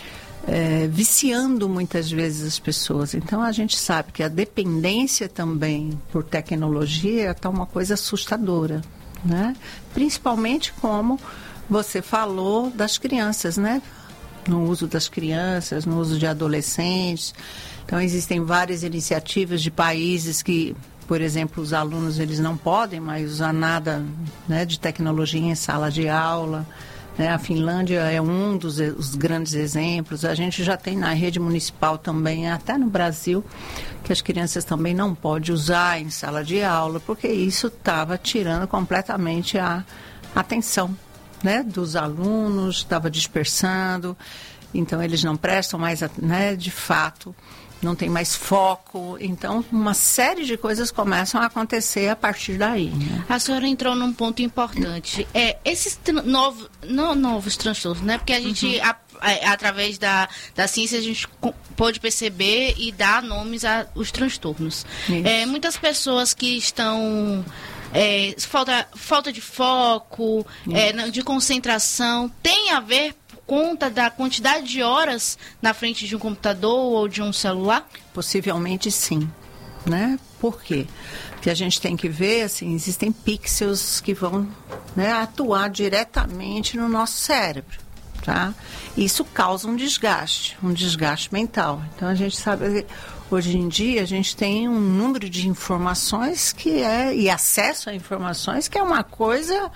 é, viciando muitas vezes as pessoas. Então, a gente sabe que a dependência também por tecnologia está uma coisa assustadora, né? Principalmente como você falou das crianças, né? No uso das crianças, no uso de adolescentes. Então, existem várias iniciativas de países que, por exemplo, os alunos eles não podem mais usar nada, né, de tecnologia em sala de aula. Né? A Finlândia é um dos os grandes exemplos. A gente já tem na rede municipal também, até no Brasil, que as crianças também não podem usar em sala de aula, porque isso estava tirando completamente a atenção, né, dos alunos, estava dispersando. Então, eles não prestam mais, né, de fato, não tem mais foco. Então, uma série de coisas começam a acontecer a partir daí. Né? A senhora entrou num ponto importante. É, esses novos, não novos transtornos, né? Porque a gente, uhum. a, a, através da, da ciência, a gente pode perceber e dar nomes aos transtornos. É, muitas pessoas que estão... É, falta, falta de foco, é, de concentração, tem a ver por conta da quantidade de horas na frente de um computador ou de um celular? Possivelmente sim, né? Por quê? Porque a gente tem que ver, assim, existem pixels que vão, né, atuar diretamente no nosso cérebro, tá? Isso causa um desgaste, um desgaste mental. Então, a gente sabe... Hoje em dia, a gente tem um número de informações que é, e acesso a informações que é uma coisa,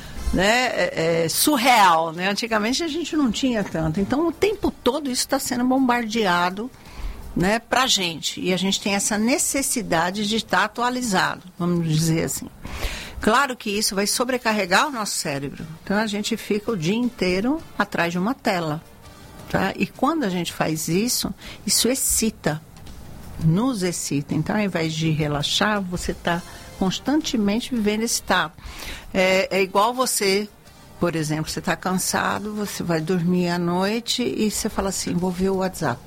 né, é, é surreal, né? Antigamente a gente não tinha tanto. Então, o tempo todo isso está sendo bombardeado, né, para a gente. E a gente tem essa necessidade de estar atualizado, vamos dizer assim. Claro que isso vai sobrecarregar o nosso cérebro. Então, a gente fica o dia inteiro atrás de uma tela, tá? E quando a gente faz isso, isso excita. Nos excita. Então, ao invés de relaxar, você está constantemente vivendo esse estado. É, é igual você, por exemplo, você está cansado, você vai dormir à noite e você fala assim, vou ver o WhatsApp.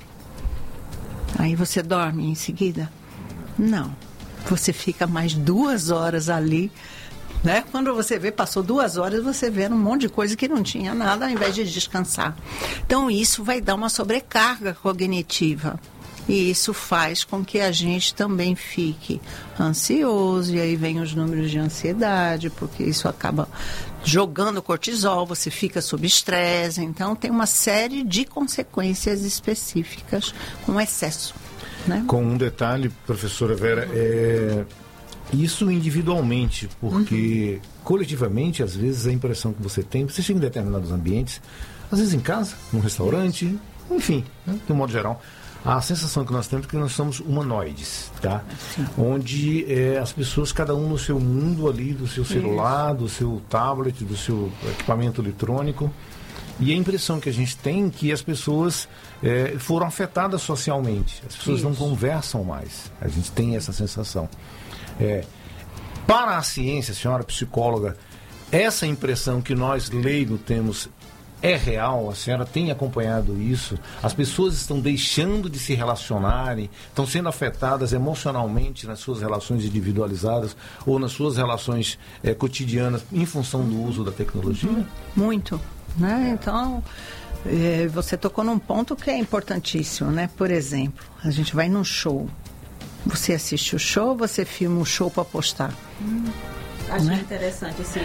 Aí você dorme em seguida? Não. Você fica mais duas horas ali, né? Quando você vê, passou duas horas, você vê um monte de coisa que não tinha nada, ao invés de descansar. Então, isso vai dar uma sobrecarga cognitiva. E isso faz com que a gente também fique ansioso, e aí vem os números de ansiedade, porque isso acaba jogando cortisol, você fica sob estresse. Então, tem uma série de consequências específicas com excesso. Né? Com um detalhe, professora Vera, é isso individualmente, porque uhum. coletivamente, às vezes, a impressão que você tem, você chega em determinados ambientes, às vezes em casa, num restaurante, enfim, né, de um modo geral, a sensação que nós temos é que nós somos humanoides, tá? Sim. Onde é, as pessoas, cada um no seu mundo ali, do seu celular, Isso. do seu tablet, do seu equipamento eletrônico. E a impressão que a gente tem é que as pessoas é, foram afetadas socialmente. As pessoas Isso. não conversam mais. A gente tem essa sensação. É, para a ciência, senhora psicóloga, essa impressão que nós, leigos, temos é real? A senhora tem acompanhado isso? As pessoas estão deixando de se relacionarem, estão sendo afetadas emocionalmente nas suas relações individualizadas ou nas suas relações é, cotidianas em função do uso da tecnologia? Muito, né? Então, é, você tocou num ponto que é importantíssimo, né? Por exemplo, a gente vai num show. Você assiste o show, você filma o show para postar. Hum, acho né? interessante esse...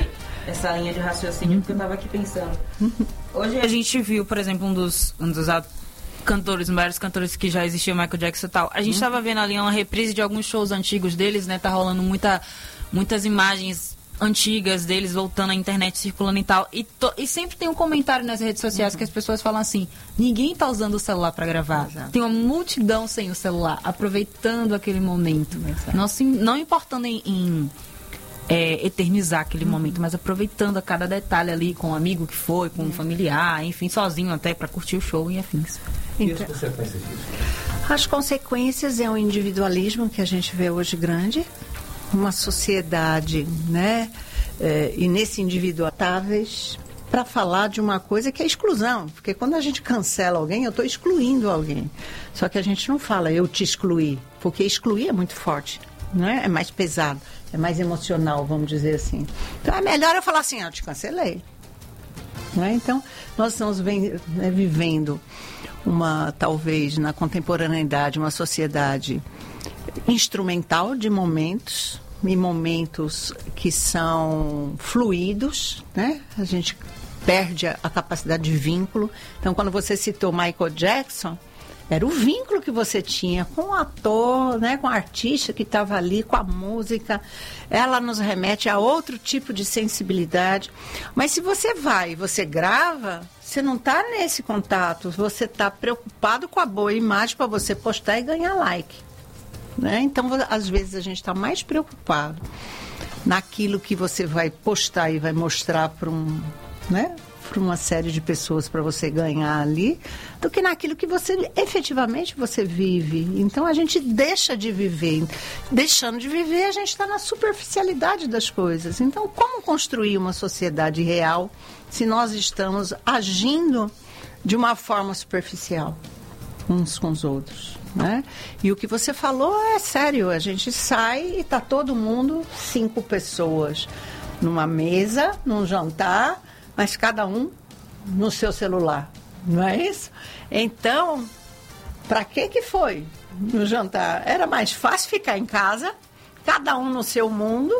essa linha de raciocínio, porque eu estava aqui pensando. Hoje a gente viu, por exemplo, um dos, um dos cantores, maiores cantores que já existiam, Michael Jackson e tal. A gente estava vendo ali uma reprise de alguns shows antigos deles, né? Tá rolando muita, muitas imagens antigas deles voltando à internet, circulando e tal. E, to, e sempre tem um comentário nas redes sociais uhum. que as pessoas falam assim: ninguém tá usando o celular para gravar. Exato. Tem uma multidão sem o celular, aproveitando aquele momento. Não, se, não importando em, em é, eternizar aquele uhum. momento, mas aproveitando a cada detalhe ali com um amigo que foi, com um familiar, enfim, sozinho até para curtir o show e afins. Então, e as consequências disso? As consequências é o individualismo que a gente vê hoje grande. Uma sociedade, né, é, e nesse individuatáveis para falar de uma coisa que é exclusão, porque quando a gente cancela alguém, eu estou excluindo alguém, só que a gente não fala eu te excluí, porque excluir é muito forte, né? É mais pesado, é mais emocional, vamos dizer assim. Então é melhor eu falar assim, eu te cancelei, né? Então nós estamos bem, né, vivendo uma, talvez na contemporaneidade, uma sociedade instrumental de momentos, e momentos que são fluidos, né? A gente perde a, a capacidade de vínculo. Então, quando você citou Michael Jackson, era o vínculo que você tinha com o ator, né? Com o artista que estava ali, com a música. Ela nos remete a outro tipo de sensibilidade. Mas se você vai e você grava, você não está nesse contato, você está preocupado com a boa imagem para você postar e ganhar like. Né? Então, às vezes, a gente está mais preocupado naquilo que você vai postar e vai mostrar para um, né, para uma série de pessoas para você ganhar ali, do que naquilo que você efetivamente você vive. Então, a gente deixa de viver. Deixando de viver, a gente está na superficialidade das coisas. Então, como construir uma sociedade real se nós estamos agindo de uma forma superficial uns com os outros? Né? E o que você falou é sério, a gente sai e está todo mundo, cinco pessoas numa mesa, num jantar, mas cada um no seu celular, não é isso? Então, para que que foi no jantar? Era mais fácil ficar em casa, cada um no seu mundo,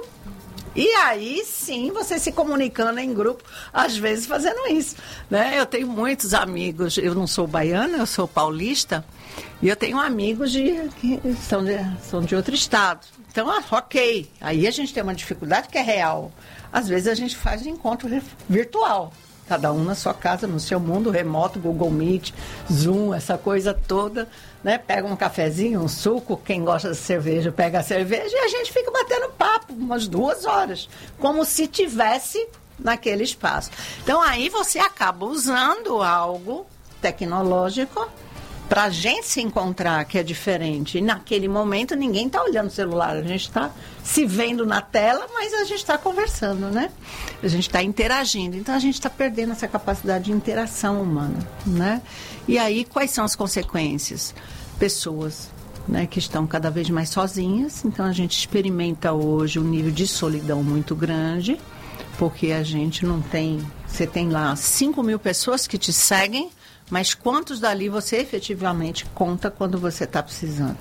e aí sim você se comunicando em grupo, às vezes fazendo isso, né? Eu tenho muitos amigos, eu não sou baiana, eu sou paulista, e eu tenho amigos de, que são de, são de outro estado. Então, ah, ok, aí a gente tem uma dificuldade que é real. Às vezes a gente faz um encontro virtual, cada um na sua casa, no seu mundo remoto, Google Meet, Zoom, essa coisa toda, né? Pega um cafezinho, um suco, quem gosta de cerveja pega a cerveja e a gente fica batendo papo umas duas horas, como se tivesse naquele espaço. Então aí você acaba usando algo tecnológico para a gente se encontrar, que é diferente. E naquele momento ninguém está olhando o celular, a gente está se vendo na tela, mas a gente está conversando, né? A gente está interagindo. Então a gente está perdendo essa capacidade de interação humana, né? E aí quais são as consequências? Pessoas, né, que estão cada vez mais sozinhas. Então a gente experimenta hoje um nível de solidão muito grande, porque a gente não tem... Você tem lá cinco mil pessoas que te seguem, mas quantos dali você efetivamente conta quando você está precisando,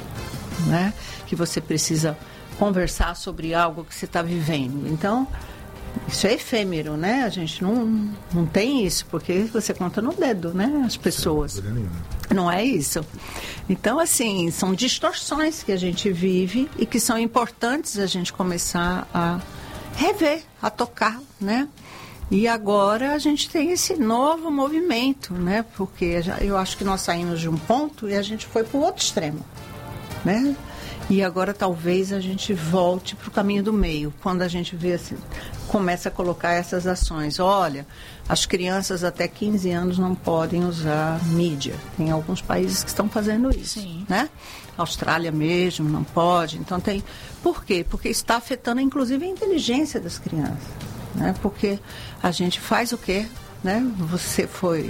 né? Que você precisa conversar sobre algo que você está vivendo. Então, isso é efêmero, né? A gente não, não tem isso, porque você conta no dedo, né? As pessoas. Não é isso. Então, assim, são distorções que a gente vive e que são importantes a gente começar a rever, a tocar, né? E agora a gente tem esse novo movimento, né? Porque já, eu acho que nós saímos de um ponto e a gente foi para o outro extremo, né? E agora talvez a gente volte para o caminho do meio, quando a gente vê assim, começa a colocar essas ações. Olha, as crianças até quinze anos não podem usar mídia. Tem alguns países que estão fazendo isso, Sim. né? A Austrália mesmo não pode. Então tem... Por quê? Porque está afetando inclusive a inteligência das crianças. Né? Porque a gente faz o quê? Né? Você foi,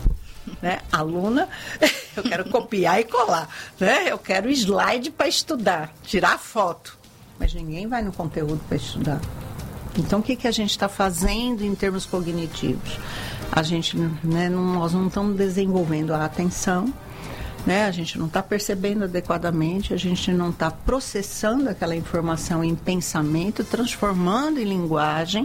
né, aluna, eu quero copiar e colar, né? Eu quero slide para estudar, tirar foto, mas ninguém vai no conteúdo para estudar. Então o que, que a gente está fazendo em termos cognitivos? A gente, né, não, nós não estamos desenvolvendo a atenção, né? A gente não está percebendo adequadamente, a gente não está processando aquela informação em pensamento, transformando em linguagem,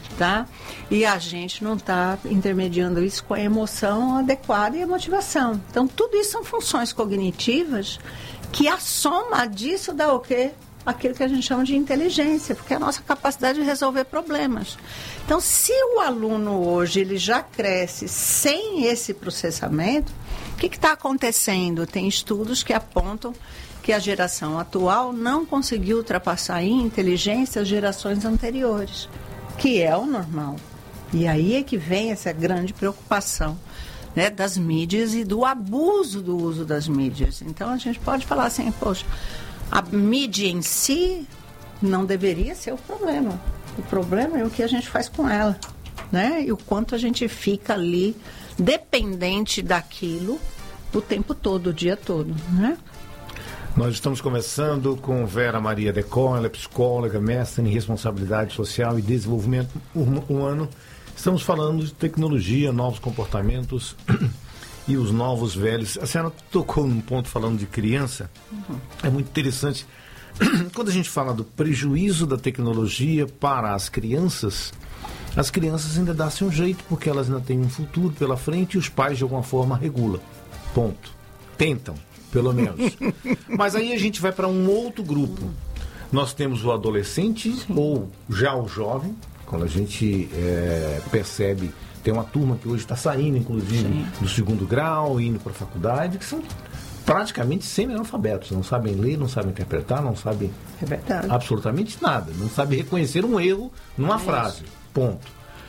tá? E a gente não está intermediando isso com a emoção adequada e a motivação. Então, tudo isso são funções cognitivas que a soma disso dá o quê? Aquilo que a gente chama de inteligência, porque é a nossa capacidade de resolver problemas. Então, se o aluno hoje ele já cresce sem esse processamento, o que está acontecendo? Tem estudos que apontam que a geração atual não conseguiu ultrapassar em inteligência as gerações anteriores, que é o normal. E aí é que vem essa grande preocupação, né, das mídias e do abuso do uso das mídias. Então, a gente pode falar assim, poxa, a mídia em si não deveria ser o problema. O problema é o que a gente faz com ela, né? E o quanto a gente fica ali dependente daquilo o tempo todo, o dia todo, né? Nós estamos conversando com Vera Maria Decon, ela é psicóloga, mestre em responsabilidade social e desenvolvimento humano. Estamos falando de tecnologia, novos comportamentos e os novos velhos. A senhora tocou num ponto falando de criança. Uhum. É muito interessante. Quando a gente fala do prejuízo da tecnologia para as crianças, as crianças ainda dão-se um jeito, porque elas ainda têm um futuro pela frente e os pais de alguma forma regulam. Ponto. Tentam, pelo menos. Mas aí a gente vai para um outro grupo. Nós temos o adolescente, sim, ou já o jovem, quando a gente é, percebe. Tem uma turma que hoje está saindo, inclusive, sim, do segundo grau, indo para a faculdade, que são praticamente semi-analfabetos. Não sabem ler, não sabem interpretar, não sabem é absolutamente nada. Não sabem reconhecer um erro numa é frase. Isso. Ponto.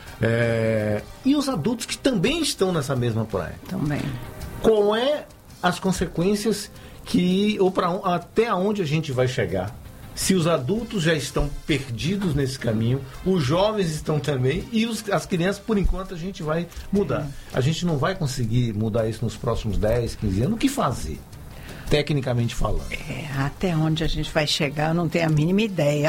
É, e os adultos que também estão nessa mesma praia. Também. Qual é as consequências que, ou pra, até onde a gente vai chegar? Se os adultos já estão perdidos nesse caminho, os jovens estão também, e os, as crianças, por enquanto, a gente vai mudar. A gente não vai conseguir mudar isso nos próximos dez, quinze anos. O que fazer, tecnicamente falando? É, até onde a gente vai chegar, eu não tenho a mínima ideia.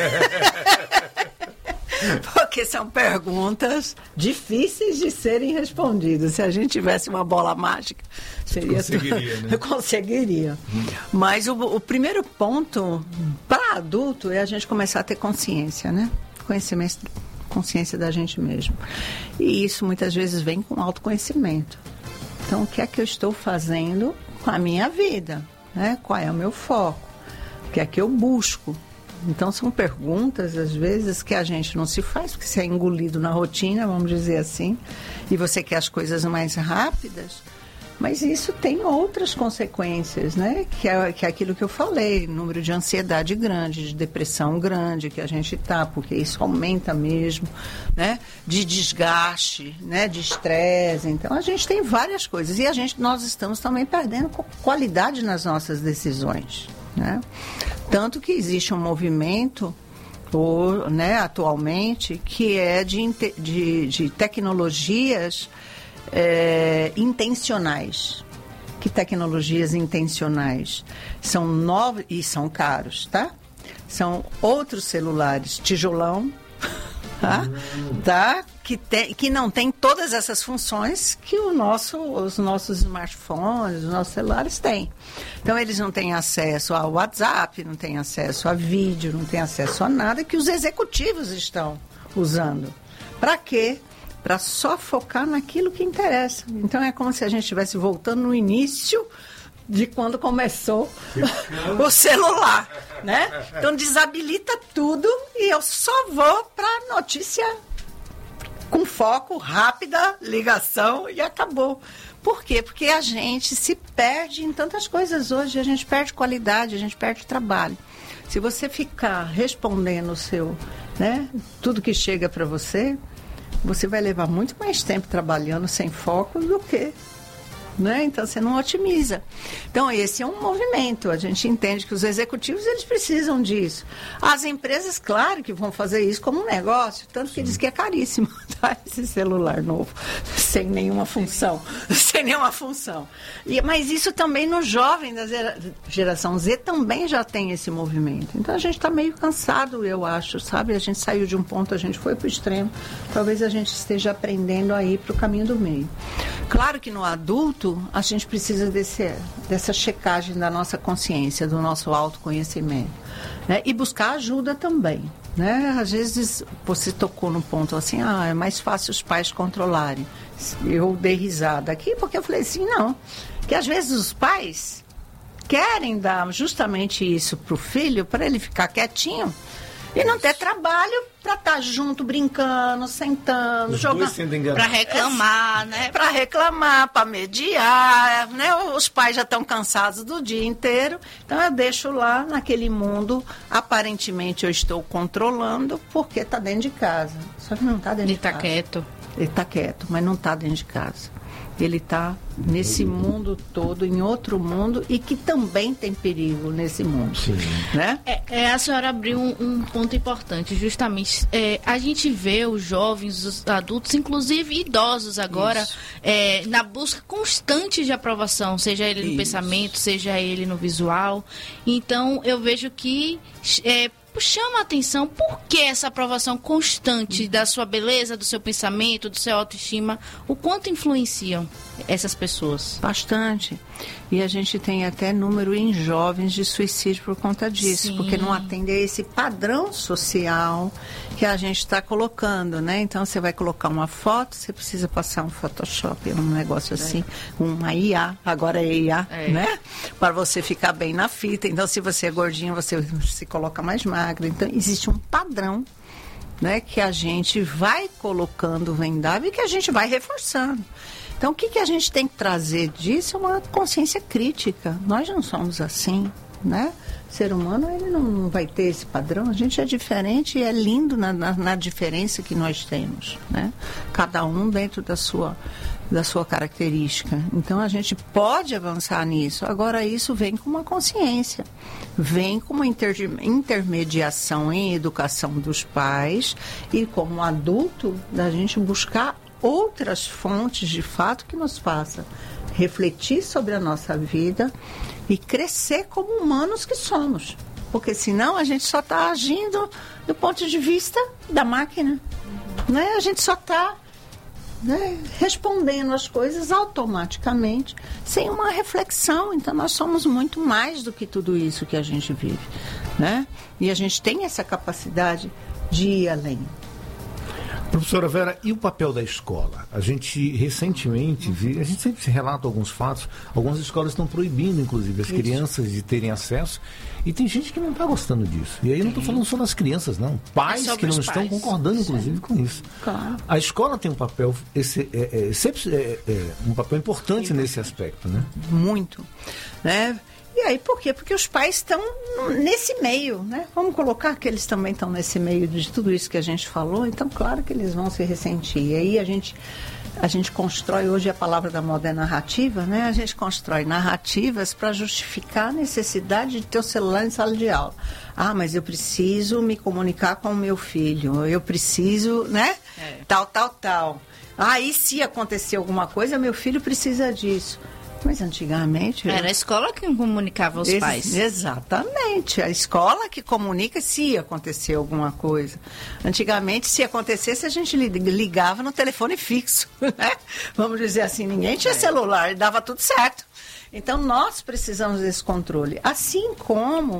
Porque são perguntas difíceis de serem respondidas. Se a gente tivesse uma bola mágica, seria conseguiria, tu... né? conseguiria. Hum. Mas o, o primeiro ponto para adulto é a gente começar a ter consciência, né? Conhecimento, consciência da gente mesmo. E isso muitas vezes vem com autoconhecimento. Então, o que é que eu estou fazendo com a minha vida, né? Qual é o meu foco? O que é que eu busco? Então, são perguntas, às vezes, que a gente não se faz, porque você é engolido na rotina, vamos dizer assim, e você quer as coisas mais rápidas, mas isso tem outras consequências, né? Que é, que é aquilo que eu falei, número de ansiedade grande, de depressão grande que a gente tá, porque isso aumenta mesmo, né? De desgaste, né? De estresse. Então, a gente tem várias coisas. E a gente, nós estamos também perdendo qualidade nas nossas decisões, né? Tanto que existe um movimento, ou, né, atualmente, que é de, de, de tecnologias é, intencionais. Que tecnologias intencionais? São novos e são caros, tá? São outros celulares tijolão, tá? tá? Que, te, que não tem todas essas funções que o nosso, os nossos smartphones, os nossos celulares têm. Então, eles não têm acesso ao WhatsApp, não têm acesso a vídeo, não têm acesso a nada que os executivos estão usando. Para quê? Para só focar naquilo que interessa. Então, é como se a gente estivesse voltando no início de quando começou o celular, né? Então, desabilita tudo e eu só vou para notícia com foco, rápida, ligação e acabou. Por quê? Porque a gente se perde em tantas coisas hoje, a gente perde qualidade, a gente perde trabalho. Se você ficar respondendo o seu, né, tudo que chega para você, você vai levar muito mais tempo trabalhando sem foco do que... Né? Então, você não otimiza. Então, esse é um movimento. A gente entende que os executivos, eles precisam disso. As empresas, claro, que vão fazer isso como um negócio. Tanto que diz que é caríssimo, tá? Esse celular novo, sem nenhuma função. Sem nenhuma função. E, mas isso também no jovem da geração Z também já tem esse movimento. Então, a gente está meio cansado, eu acho, sabe? A gente saiu de um ponto, a gente foi para o extremo. Talvez a gente esteja aprendendo a ir para o caminho do meio. Claro que no adulto, a gente precisa desse, dessa checagem da nossa consciência, do nosso autoconhecimento, né? E buscar ajuda também, Né? Às vezes você tocou no ponto assim, ah, é mais fácil os pais controlarem. Eu dei risada aqui porque eu falei assim, não, que às vezes os pais querem dar justamente isso pro filho, para ele ficar quietinho e não ter trabalho para estar tá junto, brincando, sentando, Os jogando. Para reclamar, é, né? Para reclamar, para mediar, né? Os pais já estão cansados do dia inteiro, então eu deixo lá naquele mundo, aparentemente eu estou controlando, porque está dentro de casa. Só que não está dentro ele de tá casa. Quieto. Ele está quieto, mas não está dentro de casa. Ele está nesse mundo todo, em outro mundo, e que também tem perigo nesse mundo. Sim. Né? É, é, a senhora abriu um, um ponto importante, justamente. É, a gente vê os jovens, os adultos, inclusive idosos agora, é, na busca constante de aprovação, seja ele no Isso. pensamento, seja ele no visual. Então, eu vejo que... É, chama a atenção por que essa aprovação constante da sua beleza, do seu pensamento, do seu autoestima, o quanto influenciam essas pessoas? Bastante. E a gente tem até número em jovens de suicídio por conta disso, Sim. porque não atende a esse padrão social que a gente está colocando, né? Então, você vai colocar uma foto, você precisa passar um Photoshop, um negócio assim, é. uma I A, agora é I A, é. né? Para você ficar bem na fita. Então, se você é gordinho, você se coloca mais magro. Então, existe um padrão, né, que a gente vai colocando vendável e que a gente vai reforçando. Então, o que, que a gente tem que trazer disso é uma consciência crítica. Nós não somos assim, né? O ser humano, ele não, não vai ter esse padrão. A gente é diferente e é lindo na, na, na diferença que nós temos, né? Cada um dentro da sua, da sua característica. Então, a gente pode avançar nisso. Agora, isso vem com uma consciência. Vem com uma inter, intermediação em educação dos pais e, como adulto, da gente buscar outras fontes de fato que nos façam refletir sobre a nossa vida e crescer como humanos que somos. Porque senão a gente só está agindo do ponto de vista da máquina. Né? A gente só está, né, respondendo as coisas automaticamente, sem uma reflexão. Então nós somos muito mais do que tudo isso que a gente vive. Né? E a gente tem essa capacidade de ir além. Professora Vera, e o papel da escola? A gente recentemente, vi, a gente sempre se relata alguns fatos, algumas escolas estão proibindo, inclusive, as Isso. crianças de terem acesso, e tem gente que não está gostando disso. E aí eu não estou falando só das crianças, não. Pais é que não estão pais. concordando, inclusive, Sim. com isso. Claro. A escola tem um papel, esse, é, é, é, é, um papel importante Sim. nesse aspecto, né? Muito, né? E aí, por quê? Porque os pais estão nesse meio, né? Vamos colocar que eles também estão nesse meio de tudo isso que a gente falou, então, claro que eles vão se ressentir. E aí a gente, a gente constrói, hoje a palavra da moda é narrativa, né? A gente constrói narrativas para justificar a necessidade de ter o celular em sala de aula. Ah, mas eu preciso me comunicar com o meu filho, eu preciso, né? É. Tal, tal, tal. Ah, e se acontecer alguma coisa, meu filho precisa disso. Mas antigamente... Era a escola que comunicava aos ex- pais. Exatamente. A escola que comunica se acontecer alguma coisa. Antigamente, se acontecesse, a gente ligava no telefone fixo. Né? Vamos dizer assim, ninguém tinha é. celular, dava tudo certo. Então, nós precisamos desse controle. Assim como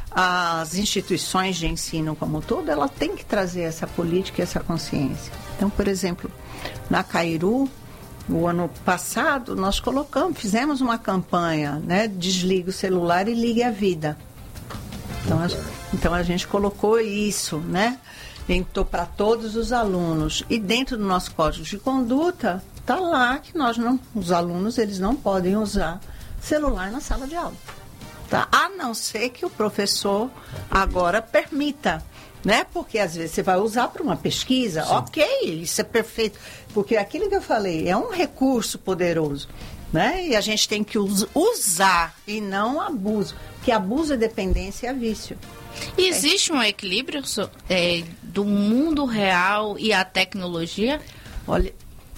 as instituições de ensino como um todo, ela tem que trazer essa política e essa consciência. Então, por exemplo, na Cairu, o ano passado, nós colocamos, fizemos uma campanha, né? Desligue o celular e ligue a vida. Então, a, então a gente colocou isso, né? Então, para todos os alunos. E dentro do nosso código de conduta, está lá que nós não, os alunos, eles não podem usar celular na sala de aula. Tá? A não ser que o professor agora permita. Né? Porque às vezes você vai usar para uma pesquisa, Sim. ok, isso é perfeito. Porque aquilo que eu falei é um recurso poderoso, né? E a gente tem que us- usar e não abuso. Porque abuso é dependência e é vício. E existe um equilíbrio é, do mundo real e a tecnologia? Olha,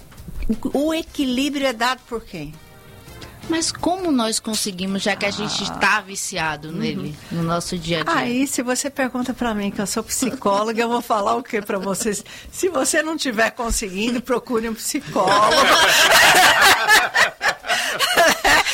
o equilíbrio é dado por quem? Mas como nós conseguimos, já que a gente está viciado nele, uhum. no nosso dia a dia? Aí, se você pergunta para mim, que eu sou psicóloga, eu vou falar o que para vocês? Se você não estiver conseguindo, procure um psicólogo. E vou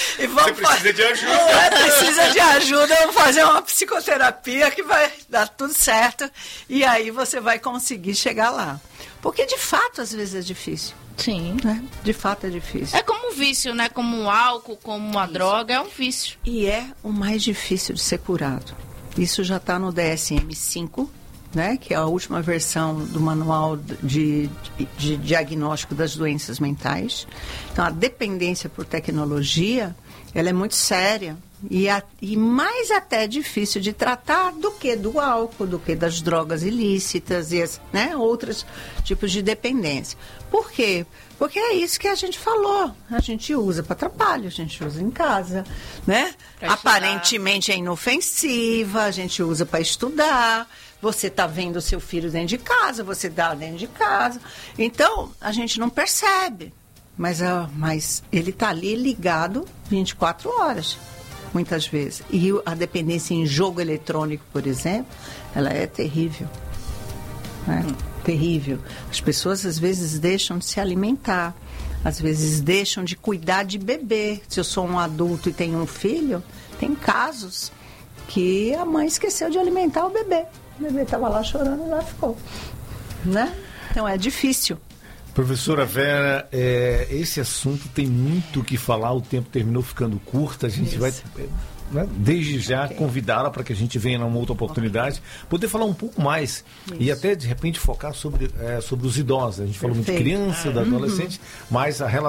você precisa de ajuda. É, precisa de ajuda, vamos fazer uma psicoterapia que vai dar tudo certo. E aí você vai conseguir chegar lá. Porque, de fato, às vezes é difícil. Sim. Né? De fato é difícil. É como um vício, né? Como um álcool, como uma Isso. droga, é um vício. E é o mais difícil de ser curado. Isso já está no D S M cinco, né? Que é a última versão do manual de, de, de diagnóstico das doenças mentais. Então, a dependência por tecnologia, ela é muito séria. E, a, e mais até difícil de tratar do que do álcool, do que das drogas ilícitas e as, né, outros tipos de dependência. Por quê? Porque é isso que a gente falou. A gente usa para trabalho, a gente usa em casa, né? Aparentemente é inofensiva, a gente usa para estudar. Você está vendo o seu filho dentro de casa, você dá dentro de casa. Então, a gente não percebe. Mas, uh, mas ele está ali ligado vinte e quatro horas. Muitas vezes. E a dependência em jogo eletrônico, por exemplo, ela é terrível. Né? Hum. Terrível. As pessoas, às vezes, deixam de se alimentar. Às vezes, deixam de cuidar de bebê. Se eu sou um adulto e tenho um filho, tem casos que a mãe esqueceu de alimentar o bebê. O bebê estava lá chorando e lá ficou. Né? Então, é difícil. Professora Vera, é, esse assunto tem muito o que falar, o tempo terminou ficando curto, a gente Isso. vai, né, desde já, okay. convidá-la para que a gente venha numa outra oportunidade, okay. poder falar um pouco mais Isso. e até, de repente, focar sobre, é, sobre os idosos. A gente Perfeito. falou muito de criança, ah, da adolescente, uhum. mas a relação